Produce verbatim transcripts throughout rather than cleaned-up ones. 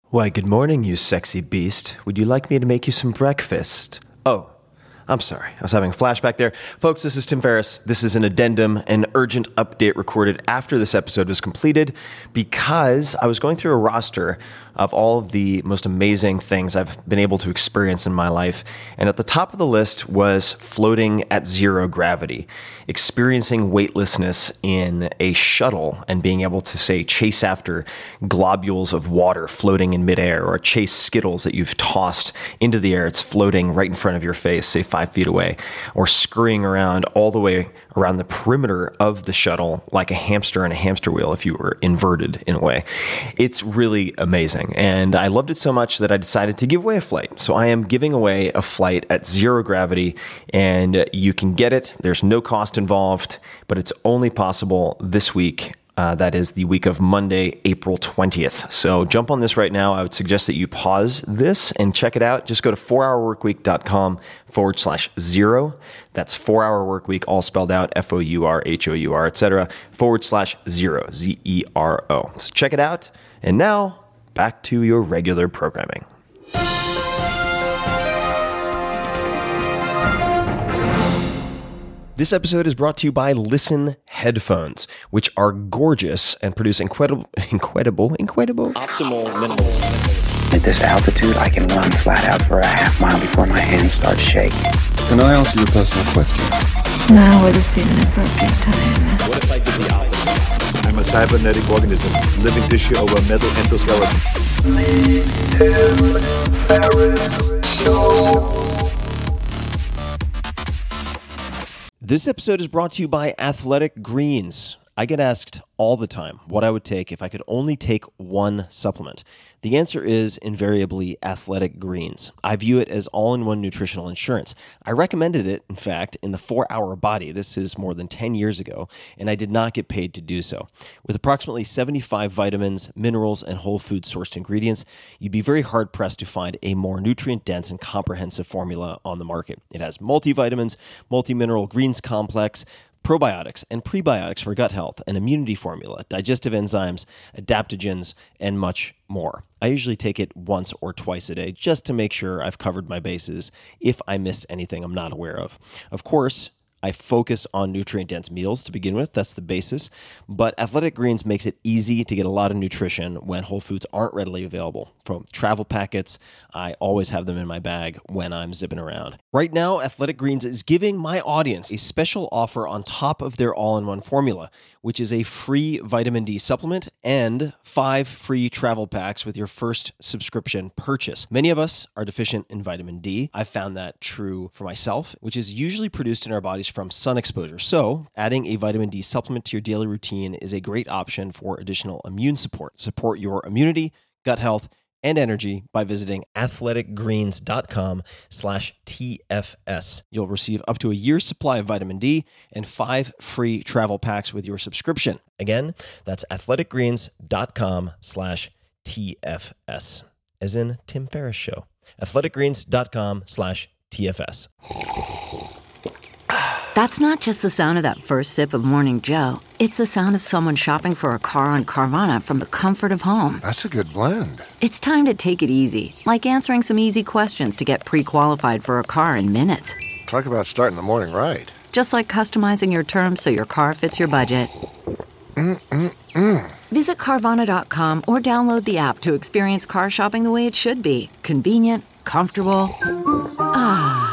Why, good morning, you sexy beast. Would you like me to make you some breakfast? Oh, I'm sorry. I was having a flashback there. Folks, this is Tim Ferriss. This is an addendum, an urgent update recorded after this episode was completed because I was going through a roster of all of the most amazing things I've been able to experience in my life. And at the top of the list was floating at zero gravity, experiencing weightlessness in a shuttle and being able to, say, chase after globules of water floating in midair, or chase Skittles that you've tossed into the air. It's floating right in front of your face, say five feet away, or scurrying around all the way around the perimeter of the shuttle like a hamster in a hamster wheel if you were inverted in a way. It's really amazing. And I loved it so much that I decided to give away a flight. So I am giving away a flight at zero gravity, and you can get it. There's no cost involved, but it's only possible this week. Uh, that is the week of Monday, April twentieth. So jump on this right now. I would suggest that you pause this and check it out. Just go to four hour work week dot com forward slash zero. That's four hour work week, all spelled out, F O U R H O U R, et cetera, forward slash zero, Z E R O. So check it out. And now, back to your regular programming. This episode is brought to you by Listen Headphones, which are gorgeous and produce incredible, incredible, incredible, optimal minimal. At this altitude, I can run flat out for a half mile before my hands start shaking. Can I ask you a personal question? Now would seem an appropriate time. What if I did the opposite? I'm a cybernetic organism, living tissue over a metal endoskeleton. Tim Ferriss Show. This episode is brought to you by Athletic Greens. I get asked all the time what I would take if I could only take one supplement. The answer is invariably Athletic Greens. I view it as all-in-one nutritional insurance. I recommended it, in fact, in the four hour Body. This is more than ten years ago, and I did not get paid to do so. With approximately seventy-five vitamins, minerals, and whole food-sourced ingredients, you'd be very hard-pressed to find a more nutrient-dense and comprehensive formula on the market. It has multivitamins, multi-mineral greens complex, probiotics and prebiotics for gut health, an immunity formula, digestive enzymes, adaptogens, and much more. I usually take it once or twice a day just to make sure I've covered my bases if I missed anything I'm not aware of. Of course, I focus on nutrient-dense meals to begin with. That's the basis. But Athletic Greens makes it easy to get a lot of nutrition when whole foods aren't readily available. From travel packets, I always have them in my bag when I'm zipping around. Right now, Athletic Greens is giving my audience a special offer on top of their all-in-one formula, which is a free vitamin D supplement and five free travel packs with your first subscription purchase. Many of us are deficient in vitamin D. I've found that true for myself, which is usually produced in our bodies from sun exposure. So adding a vitamin D supplement to your daily routine is a great option for additional immune support. Support your immunity, gut health, and energy by visiting athleticgreens.com slash TFS. You'll receive up to a year's supply of vitamin D and five free travel packs with your subscription. Again, that's athleticgreens.com slash TFS, as in Tim Ferriss Show. athleticgreens.com slash TFS. That's not just the sound of that first sip of Morning Joe. It's the sound of someone shopping for a car on Carvana from the comfort of home. That's a good blend. It's time to take it easy, like answering some easy questions to get pre-qualified for a car in minutes. Talk about starting the morning right. Just like customizing your terms so your car fits your budget. Mm-mm-mm. Visit Carvana dot com or download the app to experience car shopping the way it should be. Convenient, comfortable. Ah.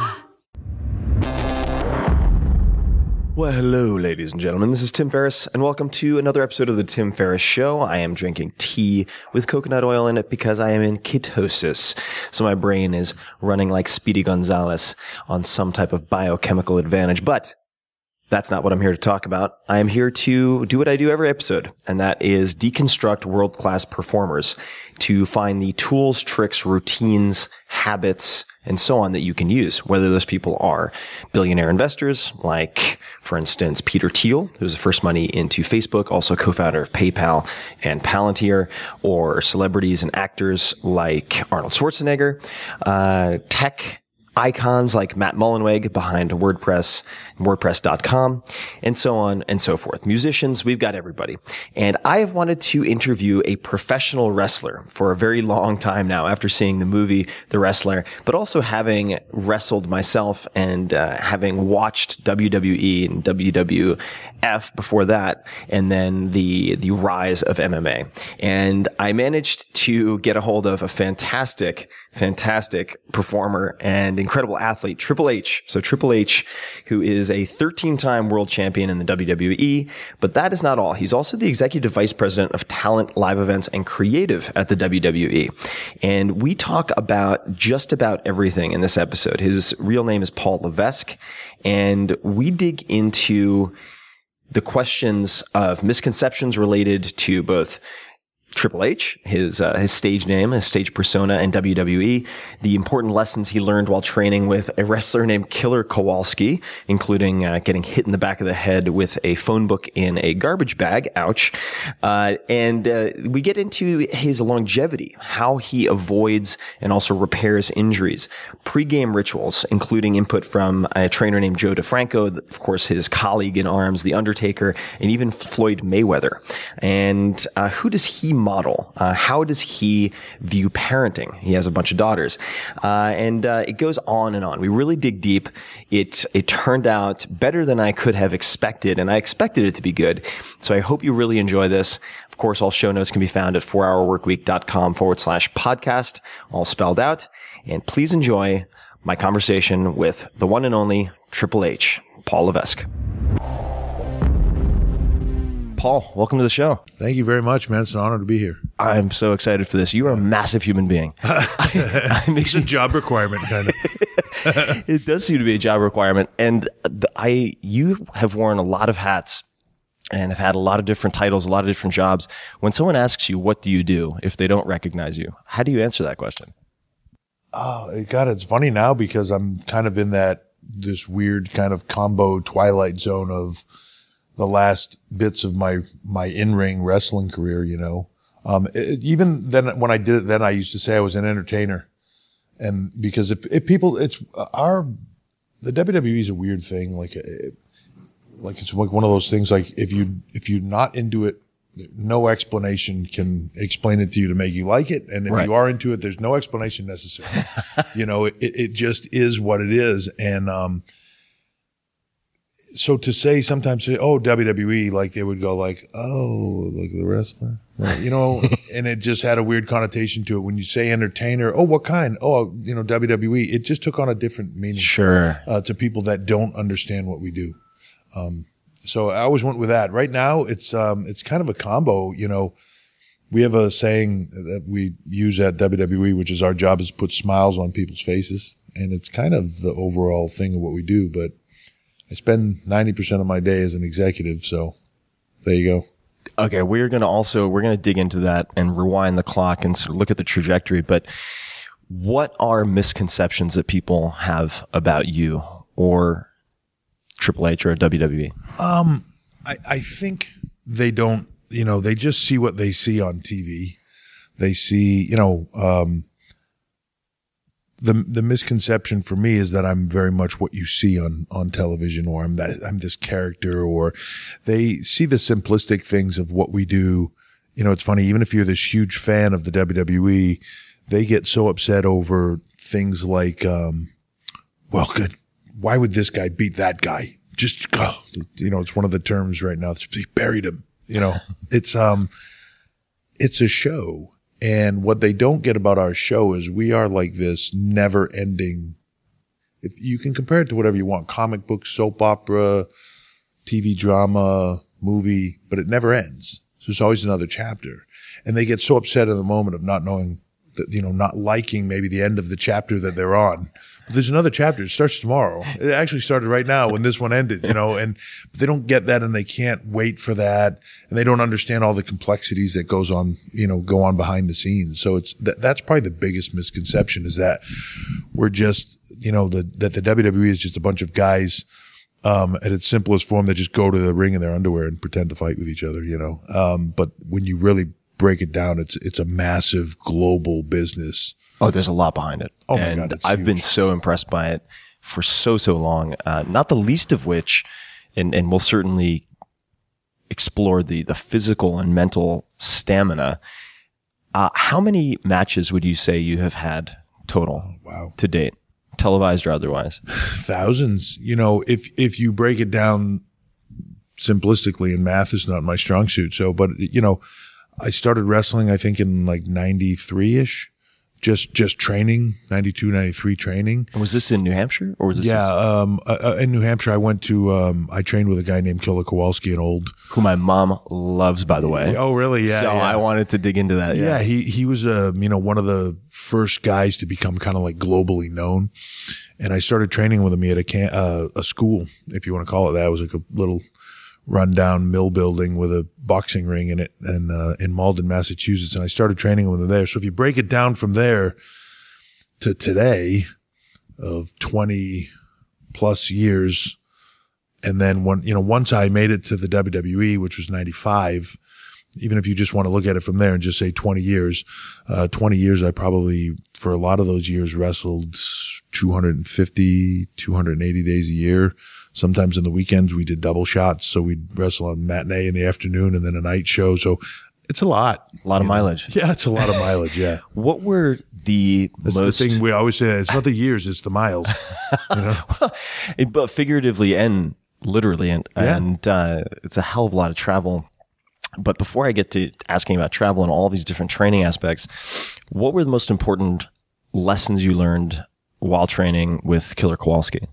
Well, hello, ladies and gentlemen. This is Tim Ferriss, and welcome to another episode of The Tim Ferriss Show. I am drinking tea with coconut oil in it because I am in ketosis. So my brain is running like Speedy Gonzalez on some type of biochemical advantage. But that's not what I'm here to talk about. I am here to do what I do every episode, and that is deconstruct world-class performers to find the tools, tricks, routines, habits, and so on that you can use, whether those people are billionaire investors, like, for instance, Peter Thiel, who's the first money into Facebook, also co-founder of PayPal and Palantir, or celebrities and actors like Arnold Schwarzenegger, uh, tech icons like Matt Mullenweg behind WordPress, WordPress dot com, and so on and so forth. Musicians, we've got everybody. And I have wanted to interview a professional wrestler for a very long time now after seeing the movie The Wrestler, but also having wrestled myself and uh, having watched W W E and W W F before that, and then the the rise of M M A. And I managed to get a hold of a fantastic, fantastic performer and incredible athlete, Triple H. So Triple H, who is a thirteen-time world champion in the W W E, but that is not all. He's also the executive vice president of talent, live events, and creative at the W W E. And we talk about just about everything in this episode. His real name is Paul Levesque, and we dig into the questions of misconceptions related to both Triple H, his uh, his stage name, his stage persona, and W W E, the important lessons he learned while training with a wrestler named Killer Kowalski, including uh, getting hit in the back of the head with a phone book in a garbage bag, ouch. Uh, and uh, we get into his longevity, how he avoids and also repairs injuries, pre-game rituals, including input from a trainer named Joe DeFranco, of course, his colleague in arms, The Undertaker, and even Floyd Mayweather. And uh, who does he model? Uh, how does he view parenting? He has a bunch of daughters. Uh, and uh, it goes on and on. We really dig deep. It, it turned out better than I could have expected, and I expected it to be good. So I hope you really enjoy this. Of course, all show notes can be found at four hour work week dot com forward slash podcast, all spelled out. And please enjoy my conversation with the one and only Triple H, Paul Levesque. Paul, welcome to the show. Thank you very much, man. It's an honor to be here. I'm so excited for this. You are a massive human being. It's a job requirement, kind of. It does seem to be a job requirement. And the, I, you have worn a lot of hats and have had a lot of different titles, a lot of different jobs. When someone asks you, what do you do, if they don't recognize you, how do you answer that question? Oh, God, it's funny now because I'm kind of in that, this weird kind of combo twilight zone of the last bits of my, my in-ring wrestling career, you know. Um, it, even then, when I did it, then I used to say I was an entertainer. And because if, if people, it's our, the W W E is a weird thing. Like, it, like it's like one of those things, like if you, if you're not into it, no explanation can explain it to you to make you like it. And if right. you are into it, there's no explanation necessary. You know, it, it just is what it is. And, um, so to say sometimes say, oh, W W E, like they would go like, oh, like the wrestler, right. You know, and it just had a weird connotation to it. When you say entertainer, oh, what kind? Oh, you know, W W E, it just took on a different meaning. Sure. Uh, to people that don't understand what we do. Um, so I always went with that. Right now, it's, um, it's kind of a combo, you know. We have a saying that we use at W W E, which is our job is to put smiles on people's faces. And it's kind of the overall thing of what we do, but I spend ninety percent of my day as an executive, so there you go. Okay, we're going to also, we're going to dig into that and rewind the clock and sort of look at the trajectory, but what are misconceptions that people have about you or Triple H or W W E? Um, I, I think they don't, you know, they just see what they see on T V. They see, you know, um, The the misconception for me is that I'm very much what you see on, on television, or I'm that I'm this character, or they see the simplistic things of what we do. You know, it's funny, even if you're this huge fan of the W W E, they get so upset over things like, um, well, good. Why would this guy beat that guy? Just, oh, you know, it's one of the terms right now. He buried him. You know, it's, um, it's a show. And what they don't get about our show is we are like this never ending. If you can compare it to whatever you want, comic book, soap opera, T V drama, movie, but it never ends. So there's always another chapter. And they get so upset in the moment of not knowing that, you know, not liking maybe the end of the chapter that they're on. But there's another chapter. It starts tomorrow. It actually started right now when this one ended, you know, and but they don't get that and they can't wait for that. And they don't understand all the complexities that goes on, you know, go on behind the scenes. So it's, that, that's probably the biggest misconception is that we're just, you know, the, that the W W E is just a bunch of guys, um, at its simplest form that just go to the ring in their underwear and pretend to fight with each other, you know. Um, but when you really break it down, it's, it's a massive global business. Oh, there's a lot behind it. Oh my and God, it's I've been huge. so impressed by it for so, so long. Uh, not the least of which, and, and we'll certainly explore the, the physical and mental stamina. Uh, how many matches would you say you have had total Wow. to date, televised or otherwise? Thousands. You know, if if you break it down simplistically, and math is not my strong suit. So, but you know, I started wrestling, I think in like ninety-three ish, just, just training, ninety-two, ninety-three training. And was this in New Hampshire or was this Yeah. Um, uh, in New Hampshire, I went to, um, I trained with a guy named Killer Kowalski, an old. who my mom loves, by the way? Oh, really? Yeah. so yeah. I wanted to dig into that. Yeah. Yeah. He, he was, uh, you know, one of the first guys to become kind of like globally known. And I started training with him. He had a can, uh, a school, if you want to call it that. It was like a little rundown mill building with a boxing ring in it, and uh, in Malden, Massachusetts. And I started training with him there. So if you break it down from there to today of twenty plus years, and then when, you know, once I made it to the W W E, which was ninety-five, even if you just want to look at it from there and just say twenty years, uh, twenty years, I probably, for a lot of those years, wrestled two hundred fifty, two hundred eighty days a year. Sometimes in the weekends we did double shots. So we'd wrestle on matinee in the afternoon and then a night show. So it's a lot. A lot of you know? mileage. Yeah, it's a lot of mileage. Yeah. What were the That's most, the thing we always say. It's not the years, it's the miles. You know? but figuratively and literally, and, Yeah. and uh, it's a hell of a lot of travel. But before I get to asking about travel and all these different training aspects, what were the most important lessons you learned while training with Killer Kowalski?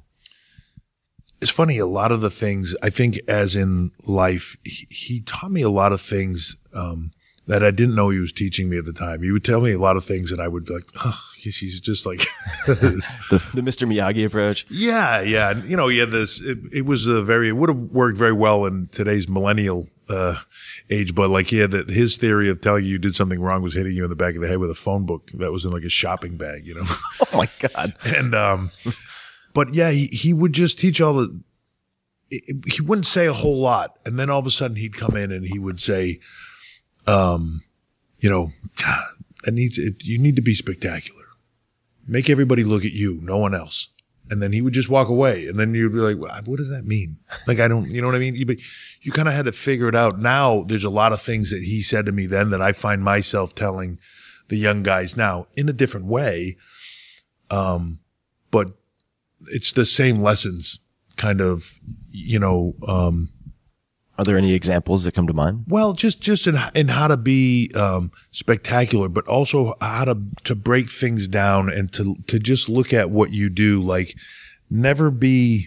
It's funny, a lot of the things, I think as in life, he, he taught me a lot of things um, that I didn't know he was teaching me at the time. He would tell me a lot of things and I would be like, oh, he's just like. the, the Mister Miyagi approach? Yeah, yeah. And, you know, he had this, it, it was a very, it would have worked very well in today's millennial uh, age, but like he had that, his theory of telling you you did something wrong was hitting you in the back of the head with a phone book that was in like a shopping bag, you know? Oh my God. And, um, but yeah, he, he would just teach all the, it, he wouldn't say a whole lot. And then all of a sudden he'd come in and he would say, um, you know, God, that needs, it, you need to be spectacular. Make everybody look at you, no one else. And then he would just walk away. And then you'd be like, well, what does that mean? Like, I don't, you know what I mean? You, you kind of had to figure it out. Now there's a lot of things that he said to me then that I find myself telling the young guys now in a different way. Um, but it's the same lessons kind of, you know, um, Are there any examples that come to mind? well, just, just in, in how to be, um, spectacular, but also how to, to break things down and to, to just look at what you do. Like never be,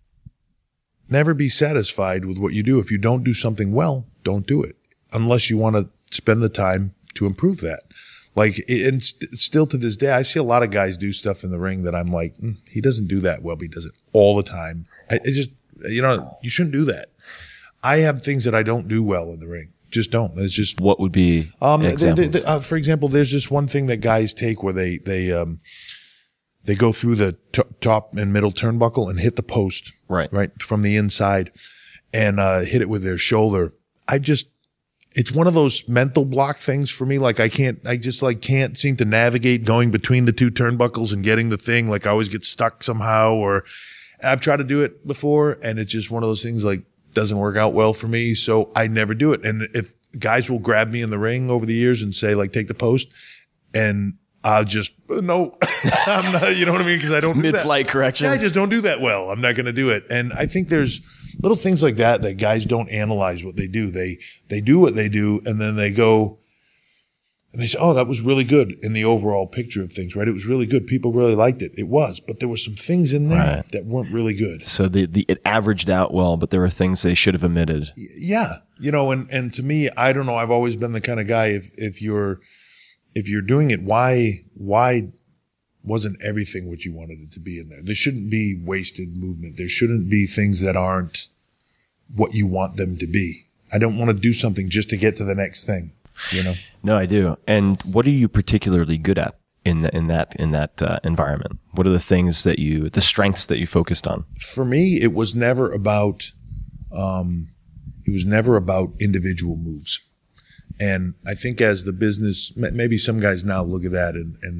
never be satisfied with what you do. If you don't do something well, don't do it unless you want to spend the time to improve that. Like, and st- still to this day, I see a lot of guys do stuff in the ring that I'm like, mm, he doesn't do that well, but he does it all the time. I, it just, you know, you shouldn't do that. I have things that I don't do well in the ring. Just don't. It's just, What would be um, they- examples? they- they- uh, for example, there's this one thing that guys take where they, they, um, they go through the t- top and middle turnbuckle and hit the post. Right. Right. From the inside and, uh, hit it with their shoulder. I just, it's one of those mental block things for me. Like I can't, I just like can't seem to navigate going between the two turnbuckles and getting the thing. Like I always get stuck somehow, or I've tried to do it before and it's just one of those things like doesn't work out well for me. So I never do it. And if guys will grab me in the ring over the years and say like, take the post, and I'll just, no, I'm not, you know what I mean? Cause I don't do that. Mid-flight correction. Yeah, I just don't do that well. I'm not going to do it. And I think there's little things like that that guys don't analyze what they do. They, they do what they do and then they go and they say, oh, that was really good in the overall picture of things, right? It was really good. People really liked it. It was, but there were some things in there Right. that weren't really good. So the, the it averaged out well, but there were things they should have omitted. Yeah. You know, and, and to me, I don't know. I've always been the kind of guy, if, if you're, if you're doing it, why, why wasn't everything what you wanted it to be in there? There shouldn't be wasted movement. There shouldn't be things that aren't what you want them to be. I don't want to do something just to get to the next thing, you know? No, I do. And what are you particularly good at in the, in that in that uh, environment? What are the things that you, the strengths that you focused on? For me, it was never about, um, it was never about individual moves. And I think as the business, maybe some guys now look at that and, and they,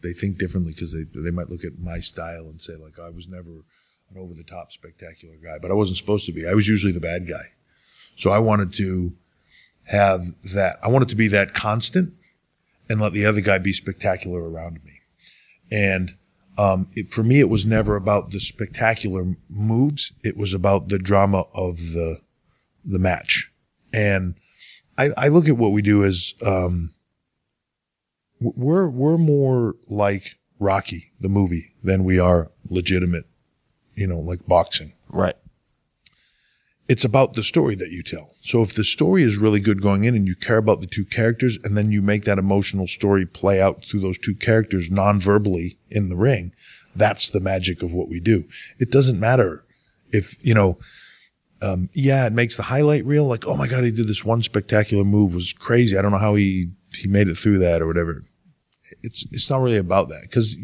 they think differently because they they might look at my style and say like I was never an over the top spectacular guy, but I wasn't supposed to be. I was usually the bad guy, so I wanted to have that. I wanted to be that constant and let the other guy be spectacular around me. And um, it, for me, it was never about the spectacular moves. It was about the drama of the the match. And I, I look at what we do as um, we're we're more like Rocky, the movie, than we are legitimate, you know, like boxing. Right. It's about the story that you tell. So if the story is really good going in and you care about the two characters and then you make that emotional story play out through those two characters non-verbally in the ring, that's the magic of what we do. It doesn't matter if, you know, um, yeah, it makes the highlight reel like, oh my God, he did this one spectacular move. It was crazy. I don't know how he, he made it through that or whatever. It's, it's not really about that because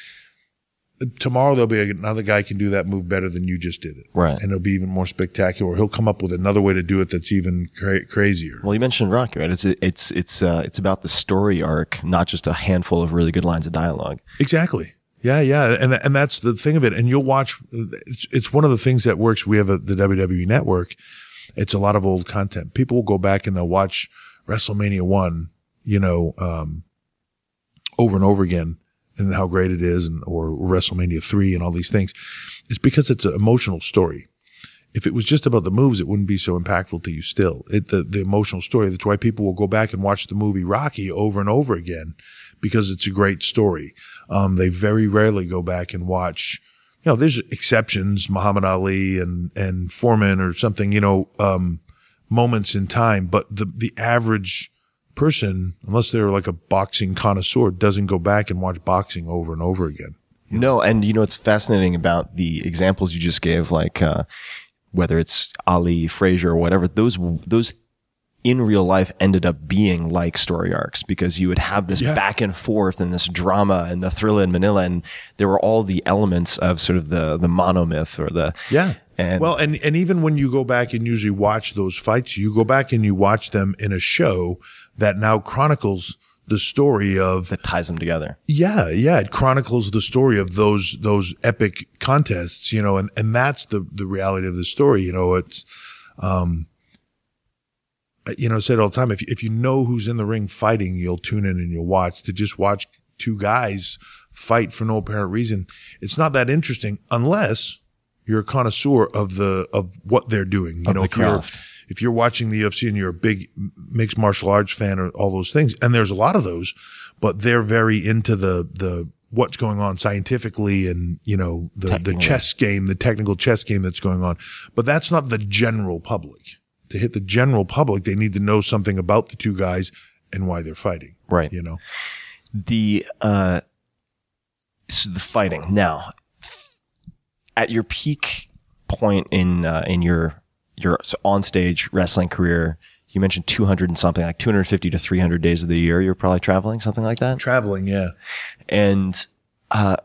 tomorrow there'll be another guy can do that move better than you just did it. Right. And it'll be even more spectacular. He'll come up with another way to do it that's even cra- crazier. Well, you mentioned Rocky, right? It's it's it's uh, it's about the story arc, not just a handful of really good lines of dialogue. Exactly. Yeah, yeah. And and that's the thing of it. And you'll watch, it's, it's one of the things that works. We have a, the W W E Network. It's a lot of old content. People will go back and they'll watch WrestleMania one, you know, um, over and over again, and how great it is, and or WrestleMania three and all these things. It's because it's an emotional story. If it was just about the moves, it wouldn't be so impactful to you still. It, the, the emotional story. That's why people will go back and watch the movie Rocky over and over again, because it's a great story. Um, they very rarely go back and watch, you know, there's exceptions, Muhammad Ali and, and Foreman or something, you know, um, moments in time, but the, the average person, unless they're like a boxing connoisseur, doesn't go back and watch boxing over and over again. No, and you know what's fascinating about the examples you just gave, like uh, whether it's Ali, Frazier, or whatever, those those in real life ended up being like story arcs, because you would have this Yeah. back and forth and this drama and the thriller in Manila, and there were all the elements of sort of the the monomyth or the Yeah. And well, and, and even when you go back and usually watch those fights, you go back and you watch them in a show that now chronicles the story of that ties them together. Yeah, yeah. It chronicles the story of those, those epic contests, you know, and, and that's the, the reality of the story. You know, it's, um, you know, I say it all the time. If, if you know who's in the ring fighting, you'll tune in and you'll watch. To just watch two guys fight for no apparent reason, it's not that interesting unless you're a connoisseur of the, of what they're doing. You Of know, the if you're, craft. if you're watching the U F C and you're a big mixed martial arts fan or all those things, and there's a lot of those, but they're very into the, the, what's going on scientifically and, you know, the, the Technically. chess game, the technical chess game that's going on. But that's not the general public. To hit the general public, they need to know something about the two guys and why they're fighting. Right. You know, The, uh, so the fighting now, at your peak point in, uh, in your, your on-stage wrestling career, you mentioned two hundred and something, like two hundred fifty to three hundred days of the year. You're probably traveling, something like that. traveling. Yeah. And, uh,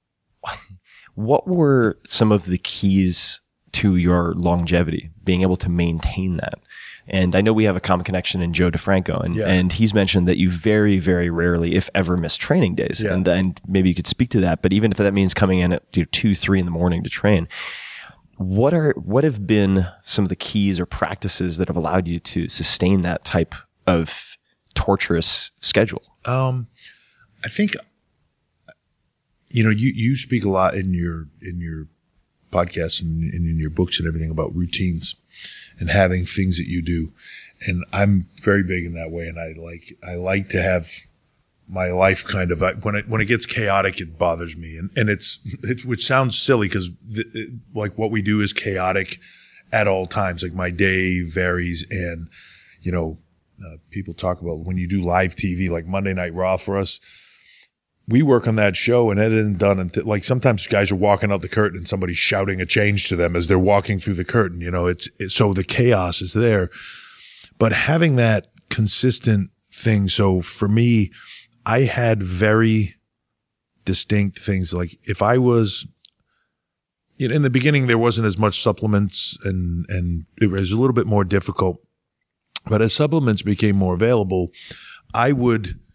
what were some of the keys to your longevity, being able to maintain that? And I know we have a common connection in Joe DeFranco, and, Yeah. and he's mentioned that you very, very rarely, if ever, miss training days. Yeah. And, and maybe you could speak to that, but even if that means coming in at you know, two, three in the morning to train, what are, what have been some of the keys or practices that have allowed you to sustain that type of torturous schedule? Um, I think, you know, you, you speak a lot in your, in your podcasts and, and in your books and everything about routines and having things that you do. And I'm very big in that way. And I like, I like to have my life kind of, I, when it, when it gets chaotic, it bothers me. And, and it's, it, which sounds silly because like what we do is chaotic at all times. Like my day varies and, you know, uh, people talk about when you do live T V, like Monday Night Raw for us, we work on that show and it isn't done until like sometimes guys are walking out the curtain and somebody's shouting a change to them as they're walking through the curtain. You know, it's, it's so the chaos is there, but having that consistent thing. So for me, I had very distinct things. Like if I was, you know, in the beginning, there wasn't as much supplements and, and it was a little bit more difficult, but as supplements became more available, I would,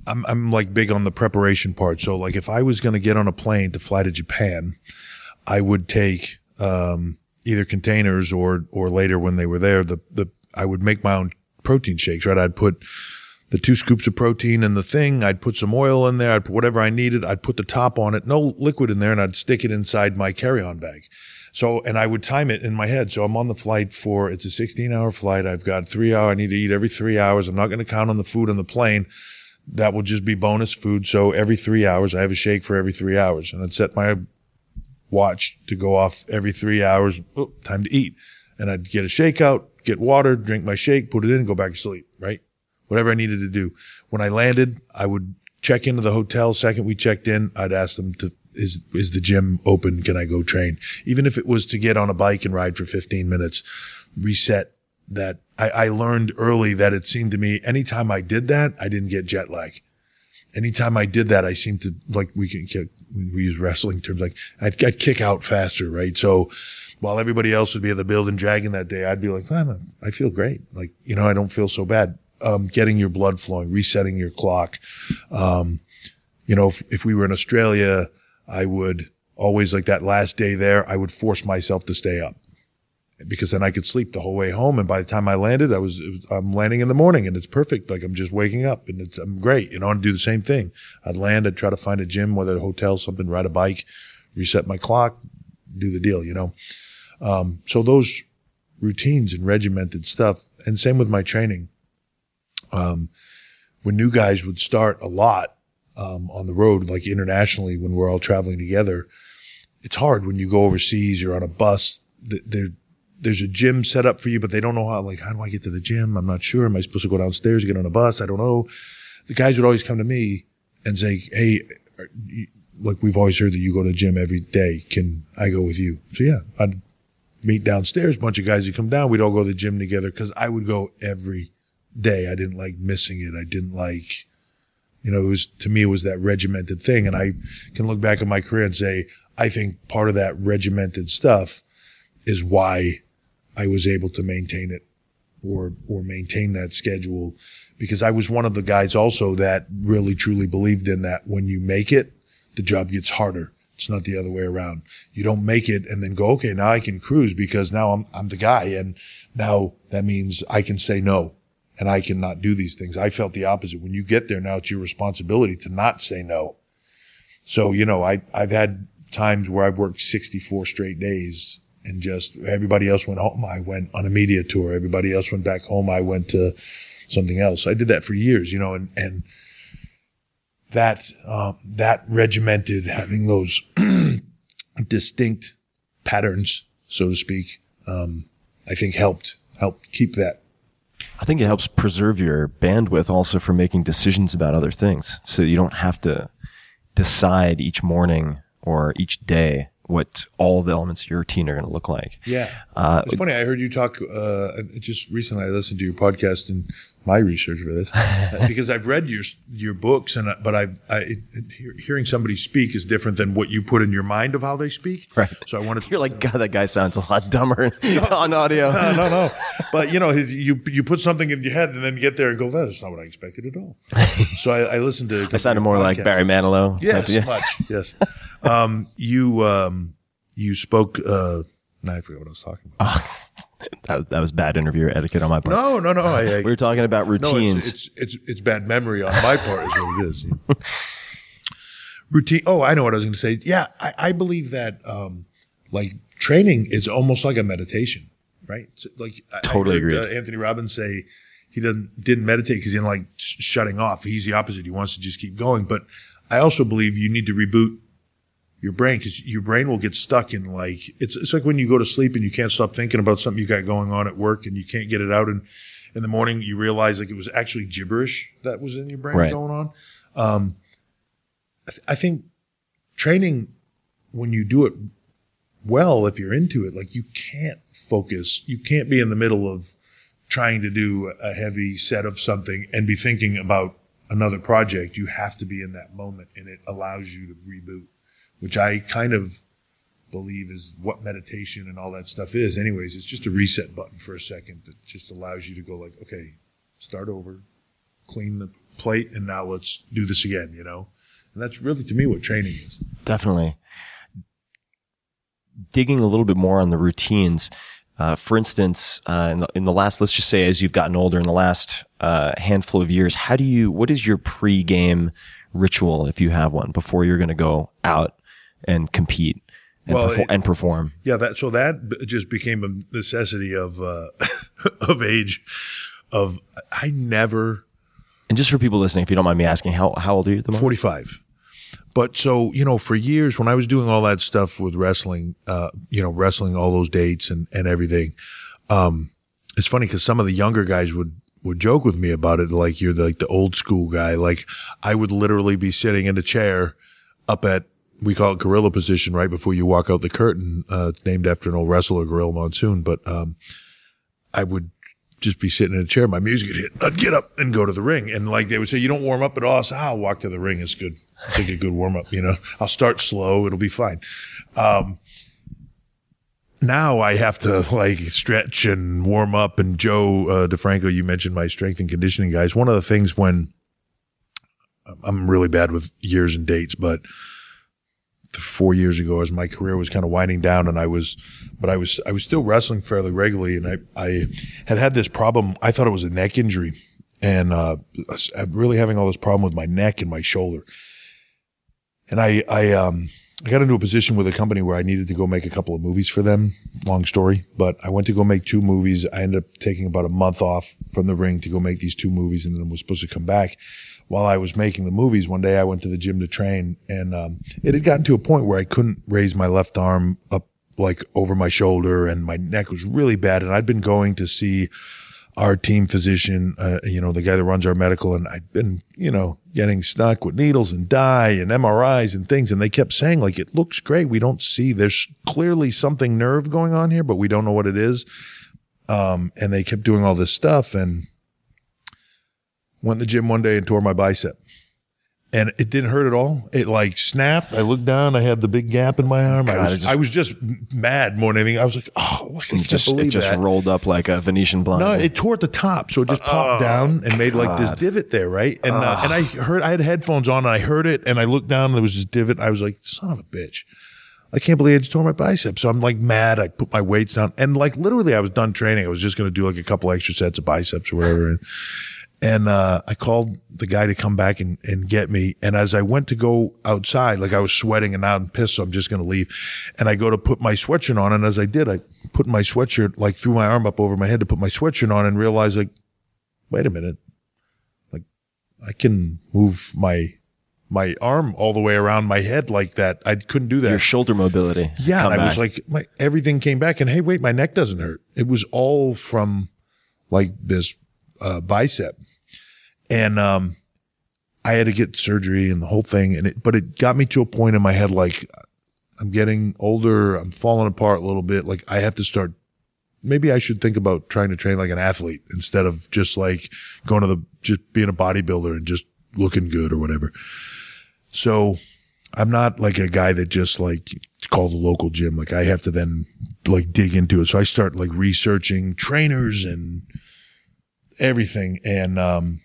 I'm I'm like big on the preparation part. So like if I was going to get on a plane to fly to Japan, I would take um, either containers or or later when they were there, the the I would make my own protein shakes. Right, I'd put the two scoops of protein in the thing. I'd put some oil in there. I'd put whatever I needed. I'd put the top on it, no liquid in there, and I'd stick it inside my carry-on bag. So, and I would time it in my head. So I'm on the flight for, it's a sixteen hour flight. I've got three hours. I need to eat every three hours. I'm not going to count on the food on the plane. That will just be bonus food. So every three hours, I have a shake for every three hours. And I'd set my watch to go off every three hours. Oh, time to eat. And I'd get a shake out, get water, drink my shake, put it in, go back to sleep, right? Whatever I needed to do. When I landed, I would check into the hotel. Second we checked in, I'd ask them to, is, is the gym open? Can I go train? Even if it was to get on a bike and ride for fifteen minutes, reset that. I, I learned early that it seemed to me anytime I did that, I didn't get jet lag. Anytime I did that, I seemed to, like we can kick, we use wrestling terms, like I'd, I'd kick out faster, right? So while everybody else would be at the building dragging that day, I'd be like, oh, I feel great. Like, you know, I don't feel so bad. Um, getting your blood flowing, resetting your clock. Um, you know, if, if we were in Australia, I would always, like that last day there, I would force myself to stay up because then I could sleep the whole way home. And by the time I landed, I was, it was I'm landing in the morning and it's perfect. Like I'm just waking up and it's, I'm great. You know, I'd do the same thing. I'd land, I'd try to find a gym, whether a hotel, something, ride a bike, reset my clock, do the deal, you know? Um, so those routines and regimented stuff, and same with my training. Um, when new guys would start a lot, um, on the road, like internationally, when we're all traveling together, it's hard when you go overseas, you're on a bus, there, there's a gym set up for you, but they don't know how, like, how do I get to the gym? I'm not sure. Am I supposed to go downstairs, get on a bus? I don't know. The guys would always come to me and say, hey, you, like we've always heard that you go to the gym every day. Can I go with you? So yeah, I'd meet downstairs, a bunch of guys would come down. We'd all go to the gym together because I would go every day. I didn't like missing it. I didn't like, you know, it was, to me, it was that regimented thing. And I can look back at my career and say, I think part of that regimented stuff is why I was able to maintain it or, or maintain that schedule, because I was one of the guys also that really truly believed in that when you make it, the job gets harder. It's not the other way around. You don't make it and then go, okay, now I can cruise because now I'm, I'm the guy. And now that means I can say no. And I cannot do these things. I felt the opposite. When you get there, now it's your responsibility to not say no. So, you know, I, I've had times where I've worked sixty-four straight days and just everybody else went home. I went on a media tour. Everybody else went back home. I went to something else. I did that for years, you know, and, and that, um, that regimented, having those distinct patterns, so to speak, um, I think helped, helped keep that. I think it helps preserve your bandwidth also for making decisions about other things. So you don't have to decide each morning or each day what all the elements of your routine are going to look like. Yeah. Uh, it's funny. I heard you talk, uh, just recently I listened to your podcast and my research for this because I've read your, your books and, but I've, I, it, hearing somebody speak is different than what you put in your mind of how they speak. Right. So I wanted to. You're like, God, that guy sounds a lot dumber on audio. No, no, no. But you know, you, you put something in your head and then you get there and go, that's not what I expected at all. So I, I listened to. I sounded more like Barry Manilow. Yes, type of, much. Yes. Um, you, um, you spoke, uh, no, I forgot what I was talking about. Oh, that was, that was bad interviewer etiquette on my part. No, no, no. I, I, we were talking about routines. No, it's, it's, it's, it's bad memory on my part is what it is. Yeah. Routine. Oh, I know what I was going to say. Yeah. I, I believe that, um, like training is almost like a meditation, right? So, like totally I heard, agree. Uh, Anthony Robbins say he doesn't, didn't meditate because he didn't like sh- shutting off. He's the opposite. He wants to just keep going. But I also believe you need to reboot your brain, because your brain will get stuck in like, it's, it's like when you go to sleep and you can't stop thinking about something you got going on at work and you can't get it out. And in the morning you realize like it was actually gibberish that was in your brain right. going on. Um, I, th- I think training, when you do it well, if you're into it, like you can't focus, you can't be in the middle of trying to do a heavy set of something and be thinking about another project. You have to be in that moment and it allows you to reboot, which I kind of believe is what meditation and all that stuff is. Anyways, it's just a reset button for a second that just allows you to go like, okay, start over, clean the plate and now let's do this again, you know? And that's really, to me, what training is. Definitely. Digging a little bit more on the routines. Uh, for instance, uh, in, the, in the last, let's just say as you've gotten older, in the last uh, handful of years, how do you, what is your pre-game ritual, if you have one, before you're going to go out and compete and, well, perfor- it, and perform? Yeah, that so that b- just became a necessity of uh, of age. Of I never. And just for people listening, if you don't mind me asking, how how old are you at the moment? forty-five. But so, you know, for years when I was doing all that stuff with wrestling, uh, you know, wrestling all those dates and, and everything, um, it's funny because some of the younger guys would, would joke with me about it. Like, you're the, like the old school guy. Like, I would literally be sitting in a chair up at, we call it gorilla position right before you walk out the curtain. Uh, it's named after an old wrestler, Gorilla Monsoon. But, um, I would just be sitting in a chair. My music would hit. I'd get up and go to the ring. And like they would say, you don't warm up at all. So I'll walk to the ring. It's good. It's like a good warm up, you know, I'll start slow. It'll be fine. Um, now I have to like stretch and warm up. And Joe uh, DeFranco, you mentioned my strength and conditioning guys. One of the things when I'm really bad with years and dates, but four years ago as my career was kind of winding down and I was, but I was, I was still wrestling fairly regularly. And I, I had had this problem. I thought it was a neck injury and, uh, I'm really having all this problem with my neck and my shoulder. And I, I, um, I got into a position with a company where I needed to go make a couple of movies for them. Long story, but I went to go make two movies. I ended up taking about a month off from the ring to go make these two movies and then was supposed to come back. While I was making the movies, one day I went to the gym to train and, um, it had gotten to a point where I couldn't raise my left arm up like over my shoulder and my neck was really bad. And I'd been going to see our team physician, uh, you know, the guy that runs our medical, and I'd been, you know, getting stuck with needles and dye and M R Is and things. And they kept saying like, it looks great. We don't see, there's clearly something nerve going on here, but we don't know what it is. Um, and they kept doing all this stuff and went to the gym one day and tore my bicep. And it didn't hurt at all. It like snapped. I looked down. I had the big gap in my arm. God, I was, just, I was just mad more than anything. I was like, oh, I can't just, believe it just that. rolled up like a Venetian blind. No, it tore at the top. So it just popped oh, down and made like this God. divot there, right? And, uh, and I heard, I had headphones on and I heard it and I looked down and there was this divot. I was like, son of a bitch. I can't believe I just tore my bicep. So I'm like mad. I put my weights down and like literally I was done training. I was just going to do like a couple extra sets of biceps or whatever. And, And, uh, I called the guy to come back and, and get me. And as I went to go outside, like I was sweating and now I'm pissed. So I'm just going to leave. And I go to put my sweatshirt on. And as I did, I put my sweatshirt, like threw my arm up over my head to put my sweatshirt on and realized like, wait a minute. Like I can move my, my arm all the way around my head like that. I couldn't do that. Your shoulder mobility. Yeah. And I back. was like, my, everything came back and hey, wait, my neck doesn't hurt. It was all from like this, uh, bicep. And, um, I had to get surgery and the whole thing. And it, but it got me to a point in my head, like I'm getting older. I'm falling apart a little bit. Like I have to start, maybe I should think about trying to train like an athlete instead of just like going to the, just being a bodybuilder and just looking good or whatever. So I'm not like a guy that just like call the local gym. Like I have to then like dig into it. So I start like researching trainers and everything. And, um,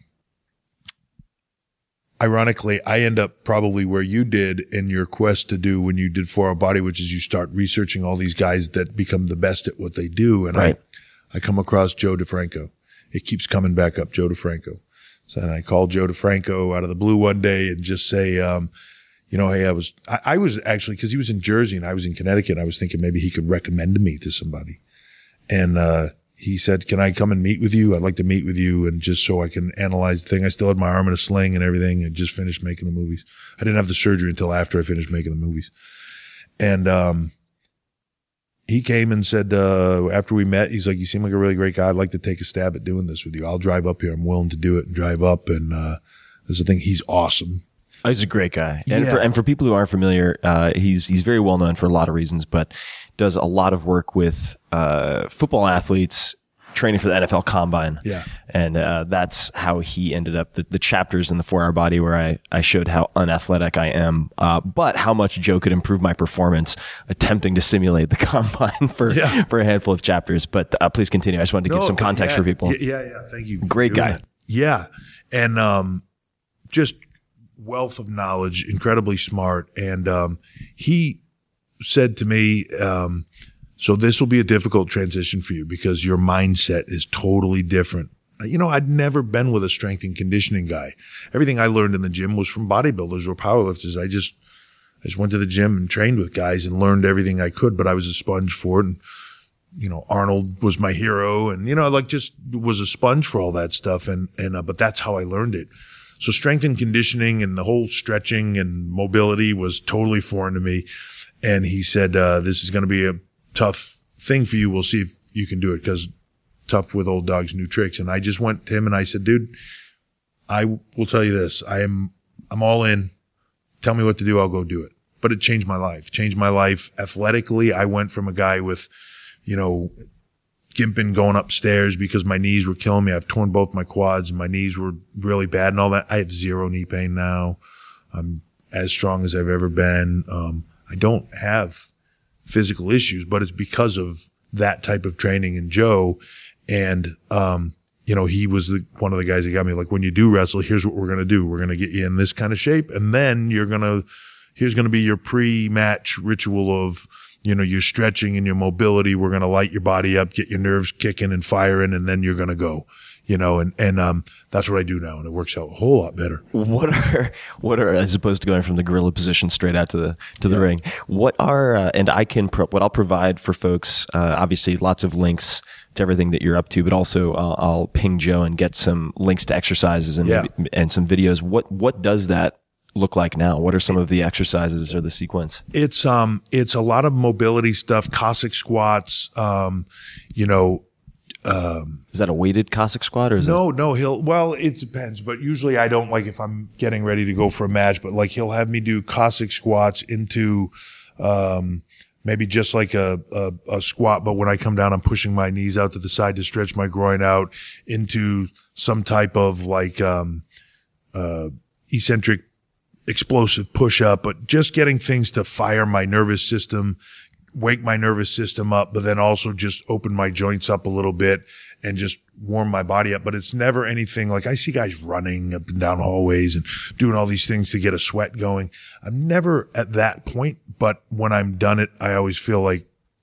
ironically, I end up probably where you did in your quest to do when you did four hour Body, which is you start researching all these guys that become the best at what they do. And right. I, I come across Joe DeFranco. It keeps coming back up, Joe DeFranco. So then I called Joe DeFranco out of the blue one day and just say, um, you know, hey, I was, I, I was actually, cause he was in Jersey and I was in Connecticut. And I was thinking maybe he could recommend me to somebody. And, uh, he said, can I come and meet with you? I'd like to meet with you. And just so I can analyze the thing. I still had my arm in a sling and everything and just finished making the movies. I didn't have the surgery until after I finished making the movies. And, um, he came and said, uh, after we met, he's like, you seem like a really great guy. I'd like to take a stab at doing this with you. I'll drive up here. I'm willing to do it and drive up. And, uh, this is the thing. He's awesome. He's a great guy. And Yeah. for, and for people who aren't familiar, uh, he's, he's very well known for a lot of reasons, but does a lot of work with, uh, football athletes training for the N F L Combine. Yeah. And, uh, that's how he ended up the, the chapters in the four hour Body where I, I showed how unathletic I am, uh, but how much Joe could improve my performance attempting to simulate the Combine for, Yeah. for a handful of chapters. But, uh, please continue. I just wanted to give No, some context yeah, for people. Yeah, yeah. Thank you. for Great doing guy. that. Yeah. And, um, just wealth of knowledge, incredibly smart. And, um, he said to me, um, so this will be a difficult transition for you because your mindset is totally different. You know, I'd never been with a strength and conditioning guy. Everything I learned in the gym was from bodybuilders or powerlifters. I just, I just went to the gym and trained with guys and learned everything I could, but I was a sponge for it. And, you know, Arnold was my hero and, you know, like just was a sponge for all that stuff. And, and, uh, but that's how I learned it. So strength and conditioning and the whole stretching and mobility was totally foreign to me. And he said, uh, this is going to be a tough thing for you. We'll see if you can do it because tough with old dogs, new tricks. And I just went to him and I said, dude, I will tell you this. I am, I'm all in. Tell me what to do. I'll go do it. But it changed my life, changed my life athletically. I went from a guy with, you know, gimping going upstairs because my knees were killing me. I've torn both my quads and my knees were really bad and all that. I have zero knee pain now. I'm as strong as I've ever been. Um, I don't have physical issues, but it's because of that type of training. And Joe, and, um, you know, he was the, one of the guys that got me like, when you do wrestle, here's what we're going to do. We're going to get you in this kind of shape. And then you're going to, here's going to be your pre-match ritual of, you know, your stretching and your mobility. We're going to light your body up, get your nerves kicking and firing, and then you're going to go, you know, and, and, um, that's what I do now. And it works out a whole lot better. What are, what are, as opposed to going from the gorilla position straight out to the, to the yeah. ring, what are, uh, and I can, pro- what I'll provide for folks, uh, obviously lots of links to everything that you're up to, but also uh, I'll ping Joe and get some links to exercises and, yeah. maybe, and some videos. What, what does that look like now? What are some of the exercises or the sequence? It's, um, it's a lot of mobility stuff, Cossack squats, um, you know, um, is that a weighted Cossack squat or is no, it? no, he'll, well, it depends, but usually I don't like if I'm getting ready to go for a match, but like he'll have me do Cossack squats into, um, maybe just like a, a, a squat, but when I come down, I'm pushing my knees out to the side to stretch my groin out into some type of like, um, uh, eccentric explosive push up, but just getting things to fire my nervous system, wake my nervous system up, but then also just open my joints up a little bit and just warm my body up. But it's never anything like I see guys running up and down hallways and doing all these things to get a sweat going. I'm never at that point, but when I'm done it, I always feel like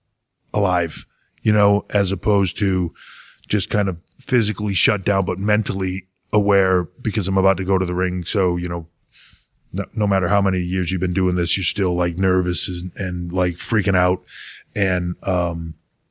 alive, you know, as opposed to just kind of physically shut down, but mentally aware because I'm about to go to the ring. So, you know, no, no matter how many years you've been doing this, you're still like nervous and, and like freaking out. And, um,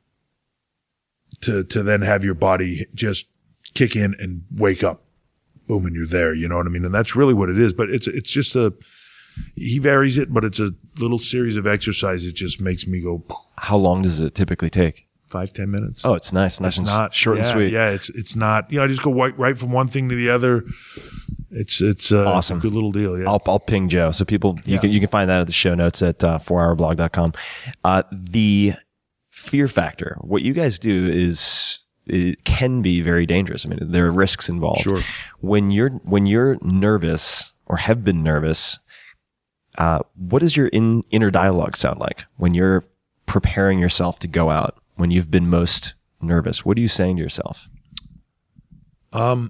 to, to then have your body just kick in and wake up, boom, and you're there. You know what I mean? And that's really what it is. But it's, it's just a, he varies it, but it's a little series of exercises. It just makes me go. How long does it typically take? Five, ten minutes. Oh, it's nice. Nice it's and not short yeah, and sweet. Yeah. It's, it's not, you know, I just go right, right from one thing to the other. It's, it's, uh, awesome. It's a good little deal. Yeah. I'll, I'll ping Joe. So people, you yeah. can, you can find that at the show notes at, uh, four hour blog dot com. Uh, the fear factor, what you guys do is, it can be very dangerous. I mean, there are risks involved. Sure. When you're, when you're nervous or have been nervous, uh, what does your in, inner dialogue sound like when you're preparing yourself to go out, when you've been most nervous? What are you saying to yourself? Um,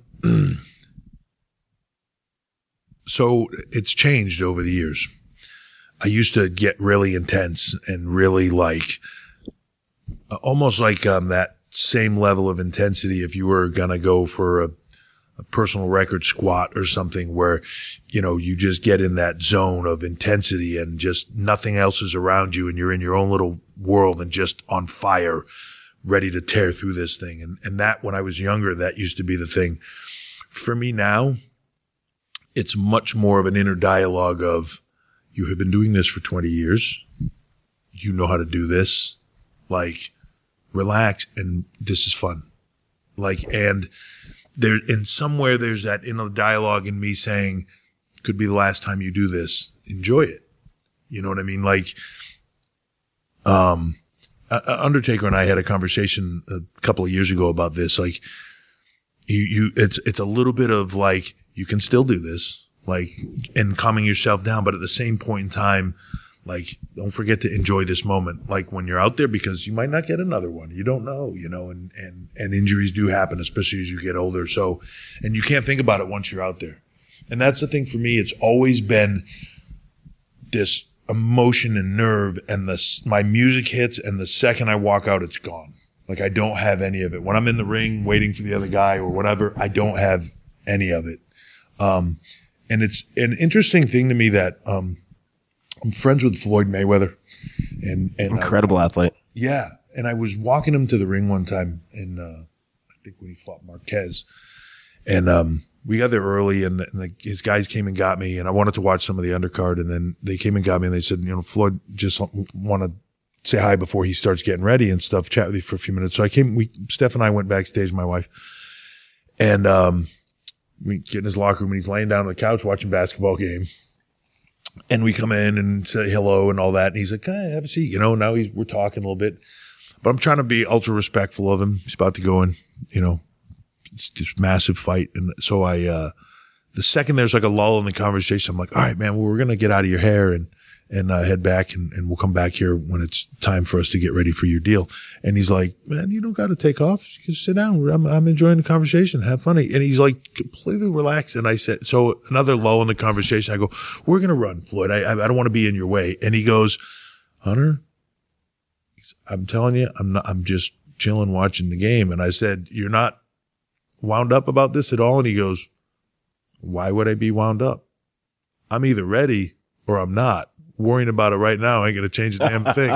so it's changed over the years. I used to get really intense and really like, almost like, um, that same level of intensity if you were going to go for a, a personal record squat or something where, you know, you just get in that zone of intensity and just nothing else is around you and you're in your own little world and just on fire, ready to tear through this thing. And, and that when I was younger, that used to be the thing. For me now, it's much more of an inner dialogue of, you have been doing this for twenty years. You know how to do this. Like, relax, and this is fun. Like, and there, in somewhere there's that inner dialogue in me saying, could be the last time you do this. Enjoy it. You know what I mean? Like, um, uh, Undertaker and I had a conversation a couple of years ago about this. Like, you, you, it's, it's a little bit of like, you can still do this, like, and calming yourself down, but at the same point in time, like, don't forget to enjoy this moment, like when you're out there, because you might not get another one. You don't know, you know, and, and, and injuries do happen, especially as you get older. So, and you can't think about it once you're out there. And that's the thing for me. It's always been this emotion and nerve, and the, my music hits, and the second I walk out, it's gone. Like I don't have any of it. When I'm in the ring waiting for the other guy or whatever, I don't have any of it. Um, and it's an interesting thing to me that, um, I'm friends with Floyd Mayweather and, and incredible I, athlete. Yeah. And I was walking him to the ring one time in, uh, I think when he fought Marquez, and, um, we got there early, and, the, and the, his guys came and got me, and I wanted to watch some of the undercard, and then they came and got me, and they said, you know, Floyd just want to say hi before he starts getting ready and stuff, chat with you for a few minutes. So I came, we, Steph and I went backstage, my wife, and, um, we get in his locker room, and he's laying down on the couch watching basketball game. And we come in and say hello and all that. And he's like, hey, have a seat. You know, now he's, we're talking a little bit, but I'm trying to be ultra respectful of him. He's about to go in, you know, it's this massive fight. And so I, uh, the second there's like a lull in the conversation, I'm like, all right, man, well, we're going to get out of your hair and, and, uh, head back, and, and we'll come back here when it's time for us to get ready for your deal. And he's like, man, you don't got to take off. Just sit down. I'm, I'm enjoying the conversation. Have fun. And he's like completely relaxed. And I said, so another lull in the conversation. I go, we're going to run, Floyd. I, I don't want to be in your way. And he goes, Hunter, I'm telling you, I'm not, I'm just chilling watching the game. And I said, you're not wound up about this at all? And he goes, why would I be wound up? I'm either ready or I'm not. Worrying about it right now ain't going to change a damn thing.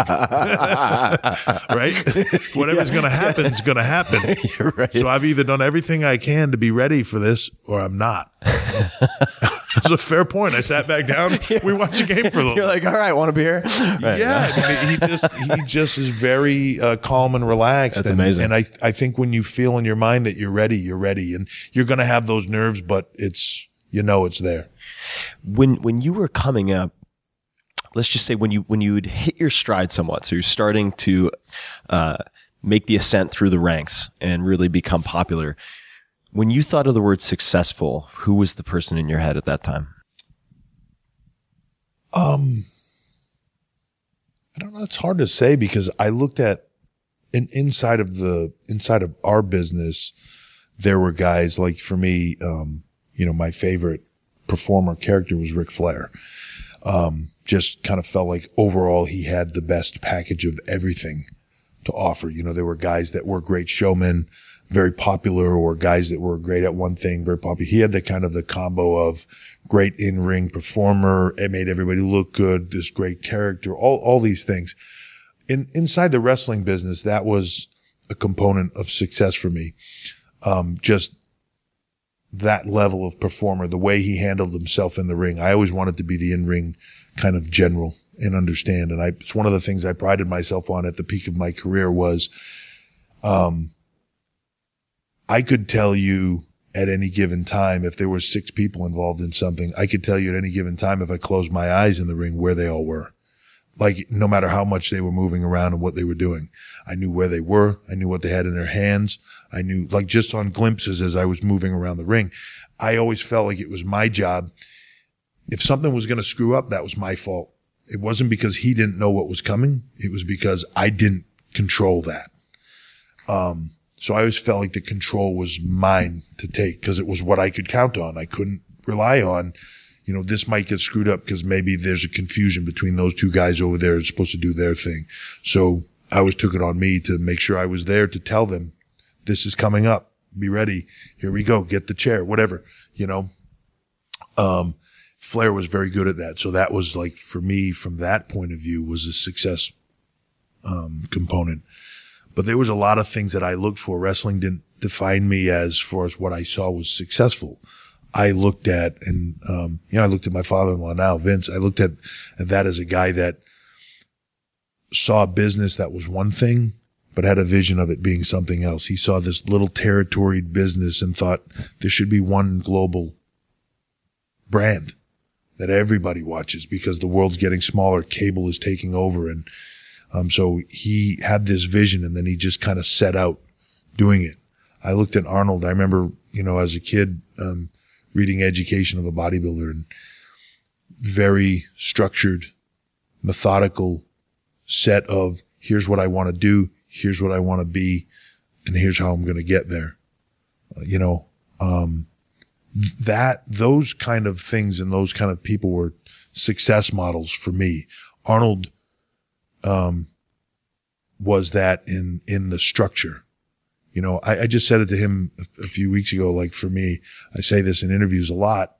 Right? Whatever's going to happen is going to happen. You're right. So I've either done everything I can to be ready for this or I'm not. That's a fair point. I sat back down. We watched the game for a little You're bit. like, all right, want a beer? Right. Yeah, I mean, he just he just is very uh, calm and relaxed. That's and, amazing. And I I think when you feel in your mind that you're ready, you're ready, and you're going to have those nerves, but it's you know it's there. When when you were coming up, let's just say when you when you would hit your stride somewhat, so you're starting to uh, make the ascent through the ranks and really become popular. When you thought of the word successful, who was the person in your head at that time? Um, I don't know. It's hard to say because I looked at in, inside of the, inside of our business, there were guys like for me, um, you know, my favorite performer character was Ric Flair. Um, just kind of felt like overall he had the best package of everything to offer. You know, there were guys that were great showmen, very popular, or guys that were great at one thing, very popular. He had the kind of the combo of great in-ring performer. It made everybody look good. This great character, all, all these things. In, inside the wrestling business, that was a component of success for me. Um, just that level of performer, the way he handled himself in the ring. I always wanted to be the in-ring kind of general and understand. And I, it's one of the things I prided myself on at the peak of my career was, um, I could tell you at any given time, if there were six people involved in something, I could tell you at any given time, if I closed my eyes in the ring, where they all were. Like, no matter how much they were moving around and what they were doing. I knew where they were. I knew what they had in their hands. I knew, like, just on glimpses as I was moving around the ring. I always felt like it was my job. If something was going to screw up, that was my fault. It wasn't because he didn't know what was coming. It was because I didn't control that. Um, So I always felt like the control was mine to take because it was what I could count on. I couldn't rely on, you know, this might get screwed up because maybe there's a confusion between those two guys over there that's supposed to do their thing. So I always took it on me to make sure I was there to tell them, this is coming up. Be ready. Here we go. Get the chair, whatever, you know. Um, Flair was very good at that. So that was like, for me, from that point of view, was a success um, component. But there was a lot of things that I looked for. Wrestling didn't define me as far as what I saw was successful. I looked at, and, um, you know, I looked at my father-in-law now, Vince. I looked at, at that as a guy that saw a business that was one thing, but had a vision of it being something else. He saw this little territoried business and thought there should be one global brand that everybody watches because the world's getting smaller. Cable is taking over. And, Um, so he had this vision and then he just kind of set out doing it. I looked at Arnold. I remember, you know, as a kid, um, reading Education of a Bodybuilder, and very structured, methodical set of here's what I want to do. Here's what I want to be. And here's how I'm going to get there. Uh, you know, um, that, those kind of things and those kind of people were success models for me. Arnold, um, was that in, in the structure. You know, I, I just said it to him a, a few weeks ago. Like for me, I say this in interviews a lot.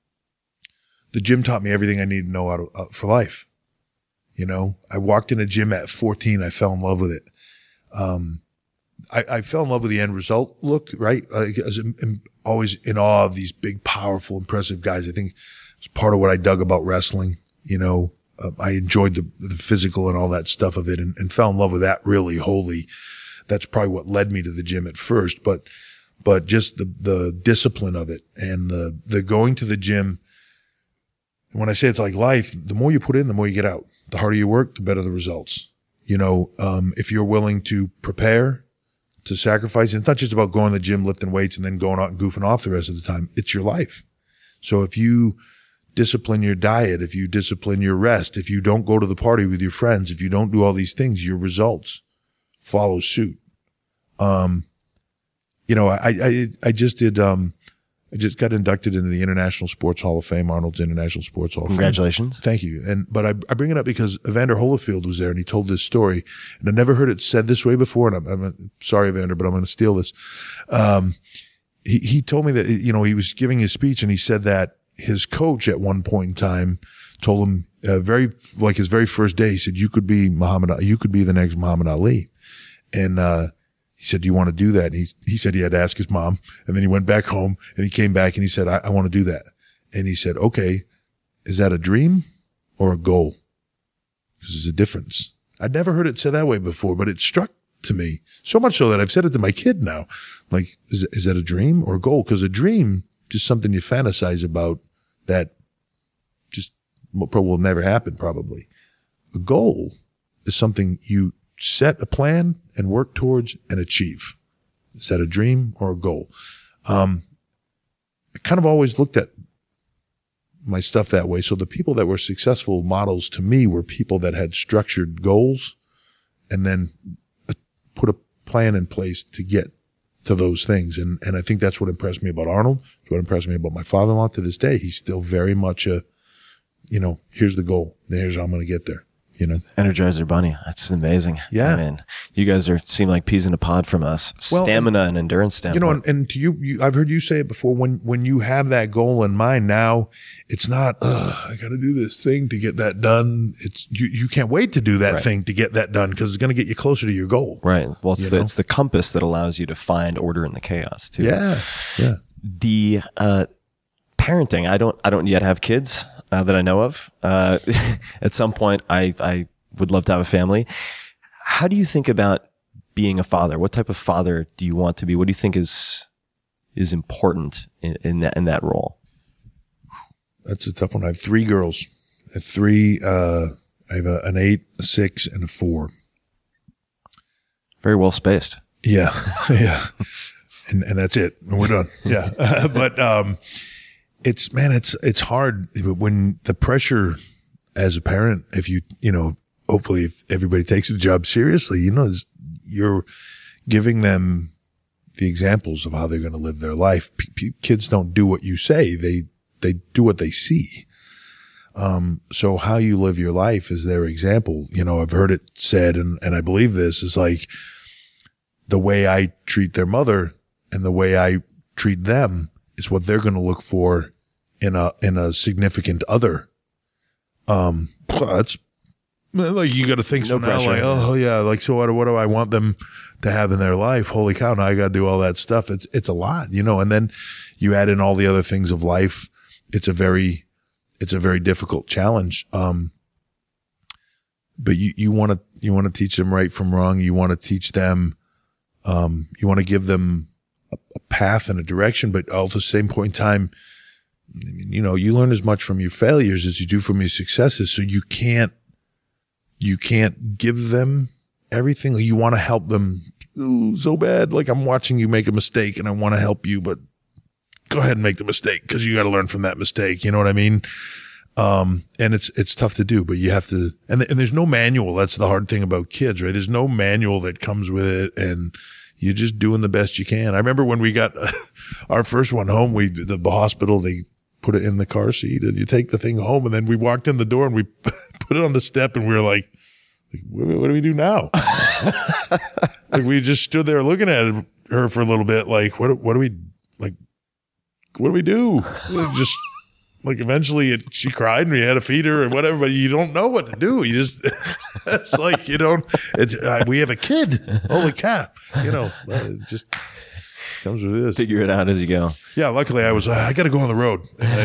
The gym taught me everything I need to know out of, uh, for life. You know, I walked in a gym at fourteen. I fell in love with it. Um, I, I fell in love with the end result look, right? I was always in awe of these big, powerful, impressive guys. I think it's part of what I dug about wrestling. You know, uh, I enjoyed the, the physical and all that stuff of it and, and fell in love with that really wholly. That's probably what led me to the gym at first, but, but just the, the discipline of it and the, the going to the gym. When I say it's like life, the more you put in, the more you get out. The harder you work, the better the results. You know, um, if you're willing to prepare, to sacrifice, it's not just about going to the gym, lifting weights, and then going out and goofing off the rest of the time. It's your life. So if you discipline your diet, if you discipline your rest, if you don't go to the party with your friends, if you don't do all these things, your results follow suit. Um, you know, I, I, I just did, um, I just got inducted into the International Sports Hall of Fame, Arnold's International Sports Hall of Fame. Congratulations. Thank you. And, but I, I bring it up because Evander Holyfield was there and he told this story and I never heard it said this way before. And I'm, I'm sorry, Evander, but I'm going to steal this. Um, he, he told me that, you know, he was giving his speech and he said that his coach at one point in time told him, uh, very, like his very first day, he said, you could be Muhammad, you could be the next Muhammad Ali. And, uh, he said, do you want to do that? And he, he said he had to ask his mom. And then he went back home and he came back and he said, I, I want to do that. And he said, okay, is that a dream or a goal? Because there's a difference. I'd never heard it said that way before, but it struck to me so much so that I've said it to my kid now. Like, is, is that a dream or a goal? Because a dream, just something you fantasize about that just will never happen probably. A goal is something you set a plan and work towards and achieve. Is that a dream or a goal? Um, I kind of always looked at my stuff that way. So the people that were successful models to me were people that had structured goals and then put a plan in place to get to those things. And, and I think that's what impressed me about Arnold. It's what impressed me about my father-in-law to this day. He's still very much a, you know, here's the goal. Here's how I'm going to get there. You know, Energizer Bunny. That's amazing. Yeah. I mean, you guys are seem like peas in a pod from us. Well, Stamina and, and endurance standpoint. You know, and, and to you, you, I've heard you say it before. When when you have that goal in mind, now it's not. I got to do this thing to get that done. It's you. You can't wait to do that right. thing to get that done because it's going to get you closer to your goal. Right. Well, it's you the know? it's the compass that allows you to find order in the chaos too. Yeah. Yeah. The uh, parenting. I don't. I don't yet have kids uh, that I know of. Uh, at some point, I. I would love to have a family. How do you think about being a father? What type of father do you want to be? What do you think is is important in, in that in that role? That's a tough one. I have three girls. I have three. Uh, I have a, an eight, a six, and a four. Very well spaced. Yeah, yeah, and and that's it. And we're done. Yeah, but um, it's man, it's it's hard when the pressure as a parent. If you you know. Hopefully if everybody takes the job seriously, you know, you're giving them the examples of how they're going to live their life. P- p- kids don't do what you say. They, they do what they see. Um, so how you live your life is their example. You know, I've heard it said, and, and I believe this is like the way I treat their mother and the way I treat them is what they're going to look for in a, in a significant other. Um, that's, like you got to think so no now, pressure. like, oh yeah, like so what, what do I want them to have in their life? Holy cow, now I got to do all that stuff. It's, it's a lot, you know, and then you add in all the other things of life. It's a very, it's a very difficult challenge. Um, but you, you want to, you want to teach them right from wrong. You want to teach them, um, you want to give them a, a path and a direction, but all at the same point in time, you know, you learn as much from your failures as you do from your successes. So you can't, You can't give them everything. You want to help them ooh, so bad. Like I'm watching you make a mistake and I want to help you, but go ahead and make the mistake because you got to learn from that mistake. You know what I mean? Um, and it's, it's tough to do, but you have to, and, and there's no manual. That's the hard thing about kids, right? There's no manual that comes with it. And you're just doing the best you can. I remember when we got our first one home, we, the, the hospital, they put it in the car seat and you take the thing home. And then we walked in the door and we put it on the step and we were like, what, what do we do now? Like we just stood there looking at her for a little bit. Like, what, what do we, like, what do we do? Just like eventually it, she cried and we had to feed her and whatever, but you don't know what to do. You just, it's like, you don't, it's, uh, we have a kid. Holy cow. You know, uh, it just comes with this. Figure it out as you go. Yeah. Luckily I was, uh, I got to go on the road.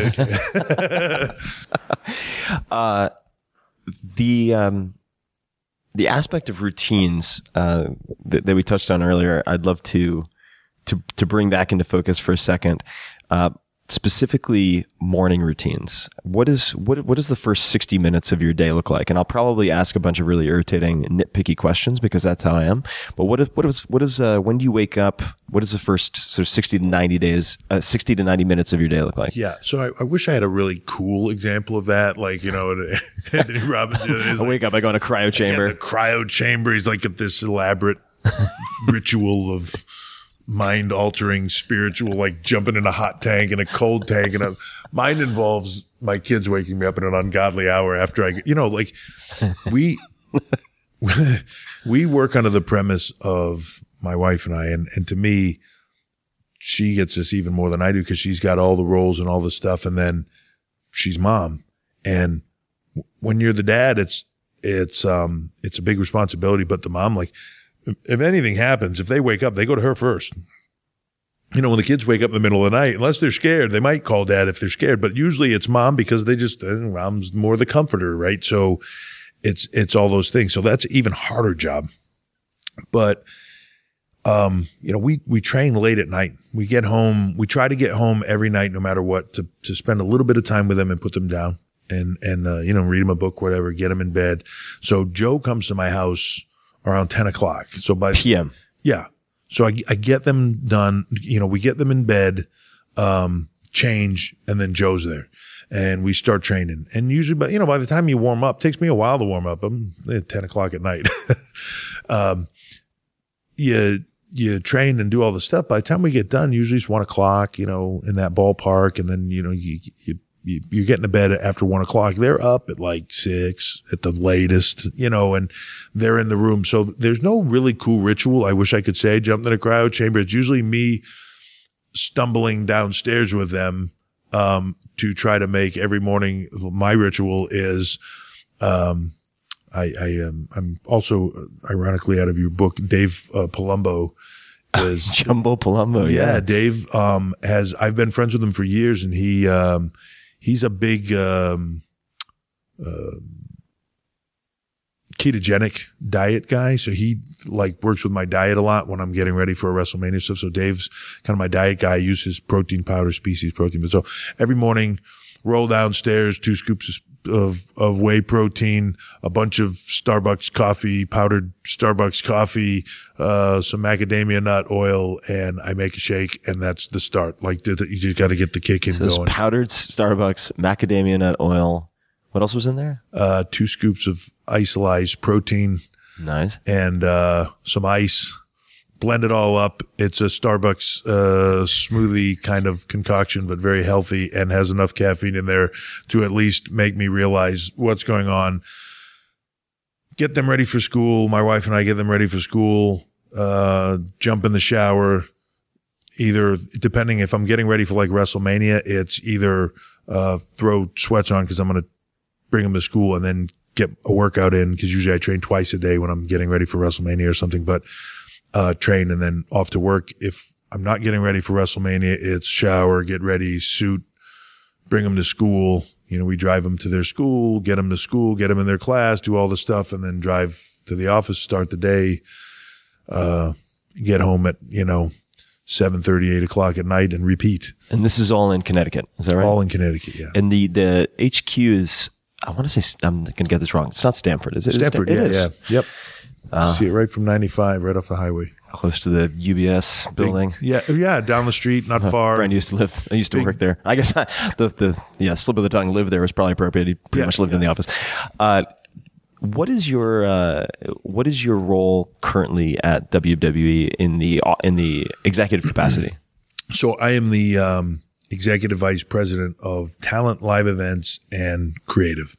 uh, the, um, the aspect of routines, uh, that, that we touched on earlier, I'd love to, to, to bring back into focus for a second. Uh, specifically morning routines. What is, what, what does the first sixty minutes of your day look like? And I'll probably ask a bunch of really irritating, nitpicky questions because that's how I am. But what is, what is, what is, uh, when do you wake up? What is the first sort of sixty to ninety days, uh, sixty to ninety minutes of your day look like? Yeah. So I, I wish I had a really cool example of that. Like, you know, Anthony Robbins. I like, wake up, I go in a cryo chamber. The cryo chamber. He's like at this elaborate ritual of mind altering spiritual, like jumping in a hot tank and a cold tank. And a, mine involves my kids waking me up in an ungodly hour after I, you know, like we, we work under the premise of my wife and I, and, and to me, she gets this even more than I do because she's got all the roles and all the stuff. And then she's mom. And when you're the dad, it's, it's, um, it's a big responsibility, but the mom, like, if anything happens, if they wake up, they go to her first. You know, when the kids wake up in the middle of the night, unless they're scared, they might call dad if they're scared, but usually it's mom because they just, mom's more the comforter, right? So it's, it's all those things. So that's an even harder job. But, um, you know, we, we train late at night. We get home, we try to get home every night, no matter what, to, to spend a little bit of time with them and put them down and, and, uh, you know, read them a book, whatever, get them in bed. So Joe comes to my house around ten o'clock. So by P M. Yeah. So I, I get them done. You know, we get them in bed, um, change, and then Joe's there and we start training. And usually, but you know, by the time you warm up, it takes me a while to warm up. I'm at ten o'clock at night. um, you, you train and do all the stuff. By the time we get done, usually it's one o'clock, you know, in that ballpark. And then, you know, you, you, You, you're getting to bed after one o'clock. They're up at like six at the latest, you know, and they're in the room. So there's no really cool ritual. I wish I could say jump in a cryo chamber. It's usually me stumbling downstairs with them, um, to try to make every morning. My ritual is, um, I, I am, I'm also ironically out of your book, Dave uh, Palumbo is Jumbo Palumbo. Yeah. yeah. Dave, um, has, I've been friends with him for years and he, um, He's a big um, uh, ketogenic diet guy. So he like works with my diet a lot when I'm getting ready for a WrestleMania stuff. So Dave's kind of my diet guy. I use his protein powder, Species protein. But so every morning, roll downstairs, two scoops of, of whey protein, a bunch of Starbucks coffee, powdered Starbucks coffee, uh, some macadamia nut oil, and I make a shake, and that's the start. Like, you just got to get the kick in so going. Powdered Starbucks, macadamia nut oil. What else was in there? Uh, two scoops of isolized protein. Nice. And, uh, some ice. Blend it all up. It's a Starbucks, uh, smoothie kind of concoction, but very healthy and has enough caffeine in there to at least make me realize what's going on. Get them ready for school. My wife and I get them ready for school, uh, jump in the shower. Either, depending if I'm getting ready for like WrestleMania, it's either, uh, throw sweats on because I'm going to bring them to school and then get a workout in because usually I train twice a day when I'm getting ready for WrestleMania or something, but Uh, train and then off to work. If I'm not getting ready for WrestleMania, it's shower, get ready, suit, bring them to school. You know, we drive them to their school, get them to school, get them in their class, do all the stuff, and then drive to the office, start the day, uh, get home at, you know, seven thirty, eight o'clock at night and repeat. And this is all in Connecticut. Is that right? All in Connecticut, yeah. And the, the H Q is, I want to say, I'm going to get this wrong. It's not Stamford, is it? Stamford, it yeah, is. yeah. Yep. Uh, See it right from ninety-five, right off the highway. Close to the U B S building. Big, yeah, yeah, down the street, not Uh, far. Friend used to live. I used to Big, work there. I guess I, the the yeah slip of the tongue. Live there was probably appropriate. He pretty Yeah, much lived yeah. in the office. Uh, what is your uh, what is your role currently at W W E in the in the executive capacity? So I am the um, executive vice president of talent, live events, and creative.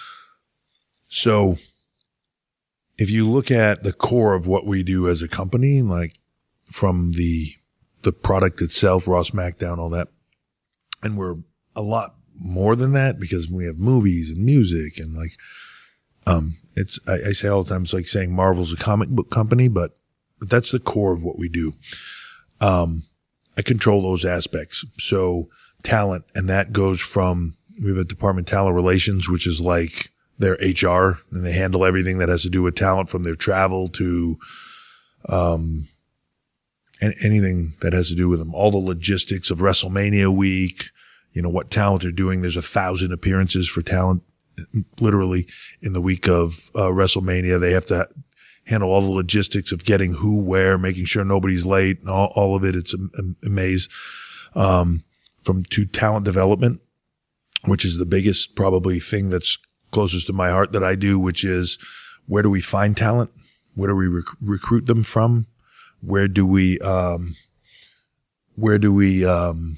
So if you look at the core of what we do as a company, like from the the product itself, Raw, SmackDown, all that, and we're a lot more than that because we have movies and music and like, um, it's, I, I say all the time, it's like saying Marvel's a comic book company, but, but that's the core of what we do. Um, I control those aspects. So talent, and that goes from, we have a department, talent relations, which is like their H R, and they handle everything that has to do with talent, from their travel to, um, and anything that has to do with them, all the logistics of WrestleMania week, you know, what talent they're doing. There's a thousand appearances for talent literally in the week of uh, WrestleMania. They have to handle all the logistics of getting who, where, making sure nobody's late, and all, all of it. It's a, a maze. Um, from to talent development, which is the biggest probably thing that's closest to my heart that I do, which is where do we find talent? Where do we rec- recruit them from? Where do we, um, where do we, um,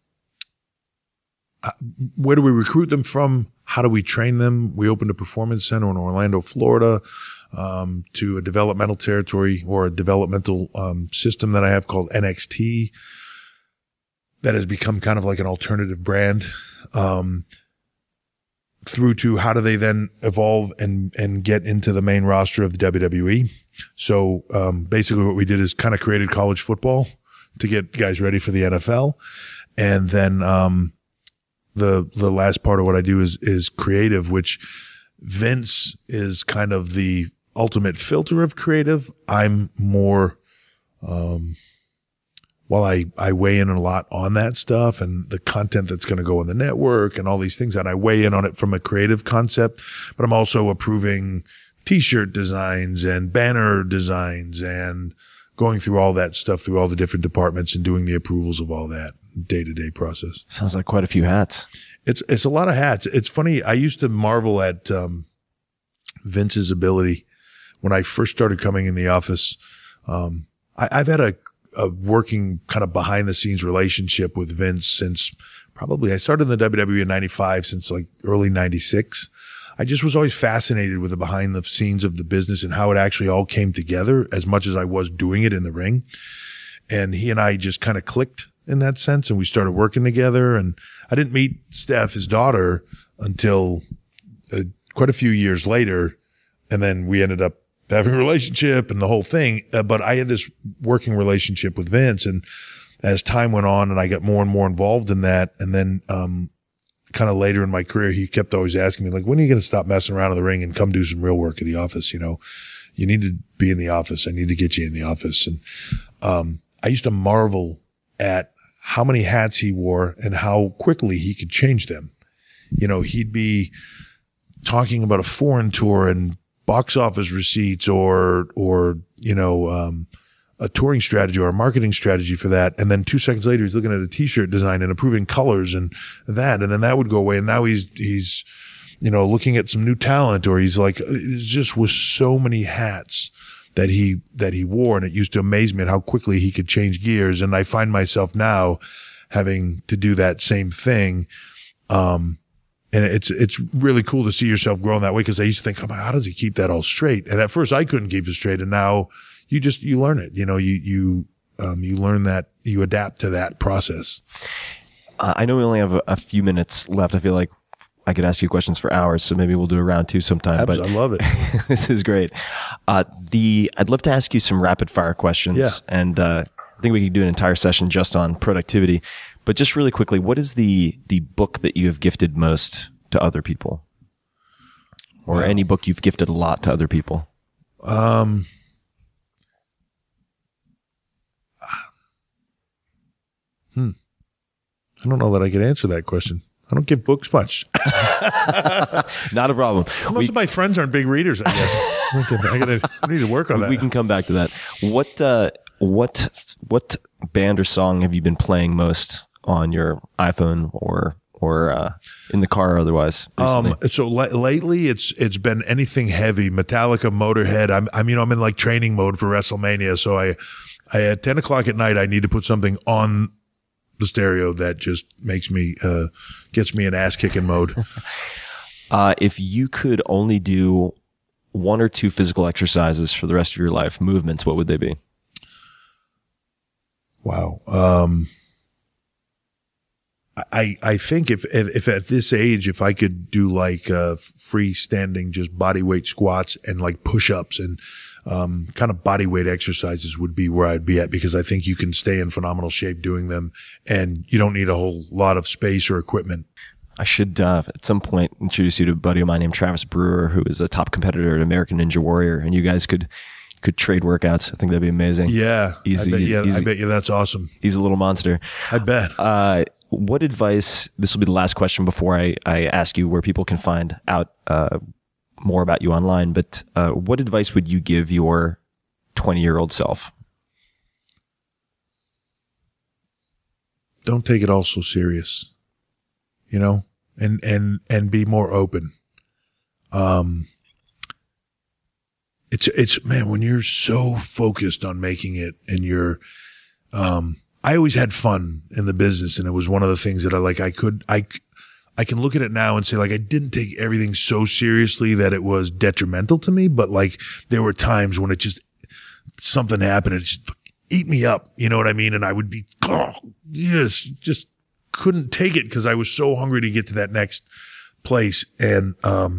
uh, where do we recruit them from? How do we train them? We opened a performance center in Orlando, Florida, um, to a developmental territory or a developmental, um, system that I have called N X T that has become kind of like an alternative brand, um, through to how do they then evolve and, and get into the main roster of the W W E. So, um, basically what we did is kind of created college football to get guys ready for the N F L. And then, um, the, the last part of what I do is, is creative, which Vince is kind of the ultimate filter of creative. I'm more, um, while I, I weigh in a lot on that stuff and the content that's going to go on the network and all these things, and I weigh in on it from a creative concept, but I'm also approving t-shirt designs and banner designs and going through all that stuff through all the different departments and doing the approvals of all that day-to-day process. Sounds like quite a few hats. It's, it's a lot of hats. It's funny. I used to marvel at, um, Vince's ability when I first started coming in the office. Um, I, I've had a, a working kind of behind the scenes relationship with Vince since probably I started in the W W E in ninety-five, since like early ninety-six. I just was always fascinated with the behind the scenes of the business and how it actually all came together as much as I was doing it in the ring. And he and I just kind of clicked in that sense, and we started working together. And I didn't meet Steph, his daughter, until uh, quite a few years later. And then we ended up having a relationship and the whole thing. Uh, but I had this working relationship with Vince. And as time went on and I got more and more involved in that, and then, um, kind of later in my career, he kept always asking me, like, when are you going to stop messing around in the ring and come do some real work in the office? You know, you need to be in the office. I need to get you in the office. And, um, I used to marvel at how many hats he wore and how quickly he could change them. You know, he'd be talking about a foreign tour and box office receipts or, or, you know, um, a touring strategy or a marketing strategy for that. And then two seconds later, he's looking at a t-shirt design and approving colors and that. And then that would go away. And now he's, he's, you know, looking at some new talent, or he's like, it just was so many hats that he, that he wore. And it used to amaze me at how quickly he could change gears. And I find myself now having to do that same thing. Um, And it's, it's really cool to see yourself growing that way. Cause I used to think, oh, how does he keep that all straight? And at first I couldn't keep it straight. And now you just, you learn it, you know, you, you, um, you learn that, you adapt to that process. Uh, I know we only have a, a few minutes left. I feel like I could ask you questions for hours, so maybe we'll do a round two sometime. But I love it. This is great. Uh, the, I'd love to ask you some rapid fire questions. Yeah. And, uh, I think we could do an entire session just on productivity, but just really quickly, what is the, the book that you have gifted most to other people, or wow. any book you've gifted a lot to other people? Um, Hmm. I don't know that I could answer that question. I don't give books much. Not a problem. Most we, of my friends aren't big readers, I guess. I, gotta, I, gotta, I need to work on that. We can come back to that. What, uh, what, what band or song have you been playing most on your iPhone or or uh, in the car or otherwise? Recently? Um, so l- lately, it's it's been anything heavy, Metallica, Motorhead. I'm I'm you know I'm in like training mode for WrestleMania. So I, I at ten o'clock at night, I need to put something on the stereo that just makes me uh, gets me in ass kicking mode. uh, if you could only do one or two physical exercises for the rest of your life, movements, what would they be? Wow. Um, I I think if, if if at this age, if I could do like uh, freestanding, just body weight squats and like push ups and um, kind of body weight exercises would be where I'd be at, because I think you can stay in phenomenal shape doing them, and you don't need a whole lot of space or equipment. I should uh, at some point introduce you to a buddy of mine named Travis Brewer, who is a top competitor at American Ninja Warrior, and you guys could could trade workouts. I think that'd be amazing. Yeah, easy. I bet, yeah, easy. I bet you that's awesome. He's a little monster. I bet. Uh, what advice? This will be the last question before I, I ask you where people can find out uh, more about you online. But uh, what advice would you give your twenty-year-old self? Don't take it all so serious, you know, and and and be more open. Um, it's it's man, when you're so focused on making it, and you're, um. I always had fun in the business, and it was one of the things that I like, I could, I, I can look at it now and say, like, I didn't take everything so seriously that it was detrimental to me, but like there were times when it just, something happened and it just eat me up. You know what I mean? And I would be, oh, yes, just couldn't take it because I was so hungry to get to that next place. And, um,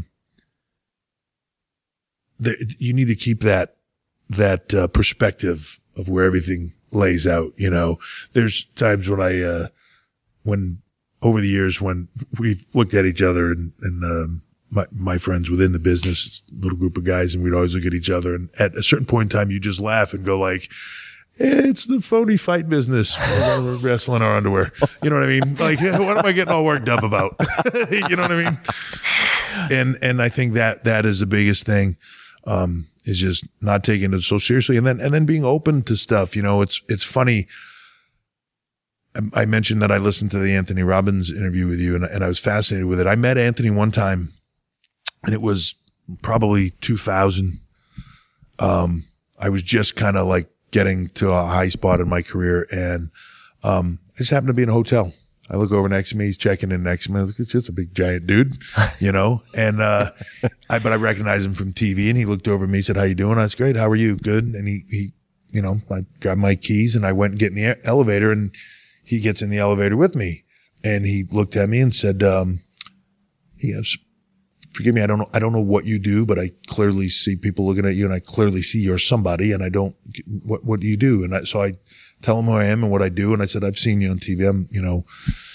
the, you need to keep that, that, uh, perspective of where everything lays out. You know, there's times when I, uh, when over the years when we've looked at each other and, and, um, my, my friends within the business, little group of guys, and we'd always look at each other. And at a certain point in time, you just laugh and go like, it's the phony fight business. We're wrestling our underwear. You know what I mean? Like, what am I getting all worked up about? You know what I mean? And, and I think that, that is the biggest thing. Um, is just not taking it so seriously, and then and then being open to stuff. You know, it's it's funny. I, I mentioned that I listened to the Anthony Robbins interview with you, and and I was fascinated with it. I met Anthony one time, and it was probably two thousand. Um, I was just kind of like getting to a high spot in my career, and um, I just happened to be in a hotel. I look over next to me, he's checking in next to me. It's just a big giant dude, you know, and, uh, I, but I recognized him from T V, and he looked over at me, said, how you doing? I was great. How are you? Good. And he, he, you know, I got my keys and I went and get in the elevator, and he gets in the elevator with me, and he looked at me and said, um, he goes, forgive me. I don't know. I don't know what you do, but I clearly see people looking at you, and I clearly see you're somebody, and I don't, what, what do you do? And I, so I tell him who I am and what I do. And I said, I've seen you on T V. I'm, you know,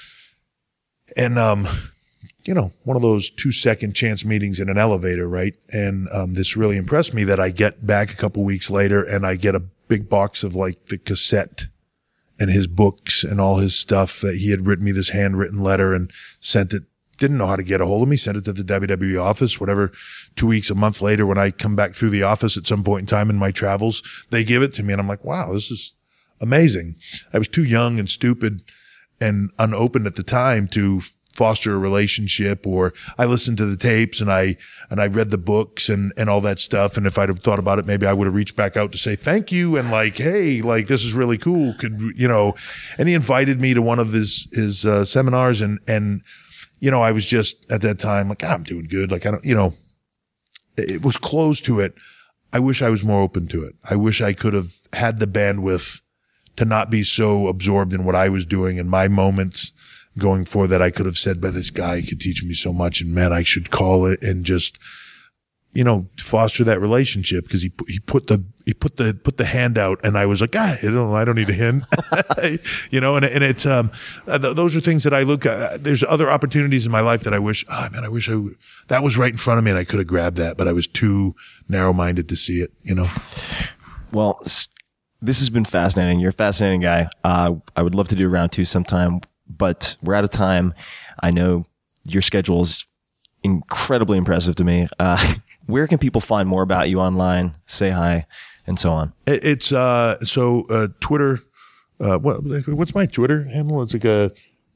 and, um, you know, one of those two second chance meetings in an elevator, right? And, um, this really impressed me that I get back a couple weeks later and I get a big box of like the cassette and his books and all his stuff that he had written me this handwritten letter and sent it. Didn't know how to get a hold of me, sent it to the W W E office, whatever. Two weeks, a month later, when I come back through the office at some point in time in my travels, they give it to me. And I'm like, wow, this is amazing. I was too young and stupid and unopened at the time to foster a relationship, or I listened to the tapes and I, and I read the books and, and all that stuff. And if I'd have thought about it, maybe I would have reached back out to say thank you. And like, hey, like, this is really cool. Could, you know, and he invited me to one of his, his, uh, seminars, and, and, you know, I was just at that time like, ah, I'm doing good. Like, I don't, you know, it was closed to it. I wish I was more open to it. I wish I could have had the bandwidth to not be so absorbed in what I was doing and my moments going for that. I could have said, but this guy could teach me so much, and man, I should call it and just, you know, foster that relationship, because he he put the he put the put the hand out, and I was like, ah, I don't I don't need a hand, you know, and and it's um th- those are things that I look at. There's other opportunities in my life that I wish, ah, oh, man, I wish I would, that was right in front of me and I could have grabbed that, but I was too narrow minded to see it, you know. Well, this has been fascinating. You're a fascinating guy. Uh, I would love to do round two sometime, but we're out of time. I know your schedule is incredibly impressive to me. Uh, where can people find more about you online? Say hi, and so on. It's uh, so uh, Twitter. Uh, what what's my Twitter handle? It's like a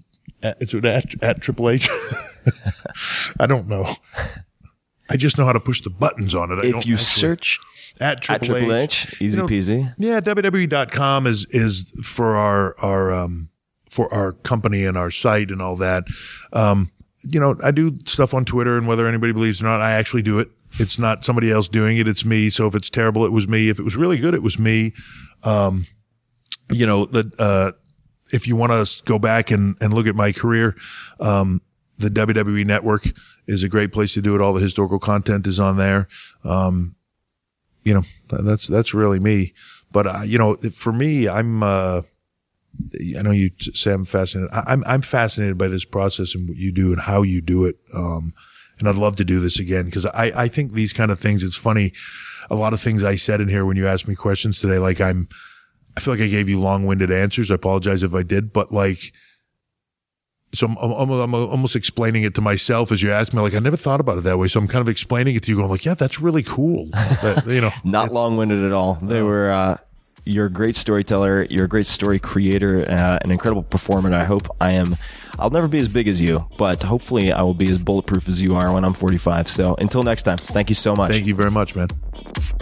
At, it's at, at Triple H. I don't know. I just know how to push the buttons on it. I If don't you actually, search at Triple, at Triple H, H, easy you know, peasy. Yeah, W W E dot com is is for our our um for our company and our site and all that. Um, you know, I do stuff on Twitter, and whether anybody believes it or not, I actually do it. It's not somebody else doing it; it's me. So if it's terrible, it was me. If it was really good, it was me. Um, you know, the uh, if you want to go back and and look at my career, um, the W W E Network is a great place to do it. All the historical content is on there. Um, you know, that's, that's really me. But, uh, you know, for me, I'm, uh, I know you say I'm fascinated. I, I'm, I'm fascinated by this process and what you do and how you do it. Um, and I'd love to do this again because I, I think these kind of things, it's funny. A lot of things I said in here when you asked me questions today, like I'm, I feel like I gave you long-winded answers. I apologize if I did, but like, so I'm, I'm, I'm almost explaining it to myself as you asked me, like, I never thought about it that way. So I'm kind of explaining it to you going like, yeah, that's really cool. That, you know, Not long-winded at all. They were, uh, you're a great storyteller. You're a great story creator, uh, an incredible performer. And I hope I am, I'll never be as big as you, but hopefully I will be as bulletproof as you are when I'm forty-five. So until next time, thank you so much. Thank you very much, man.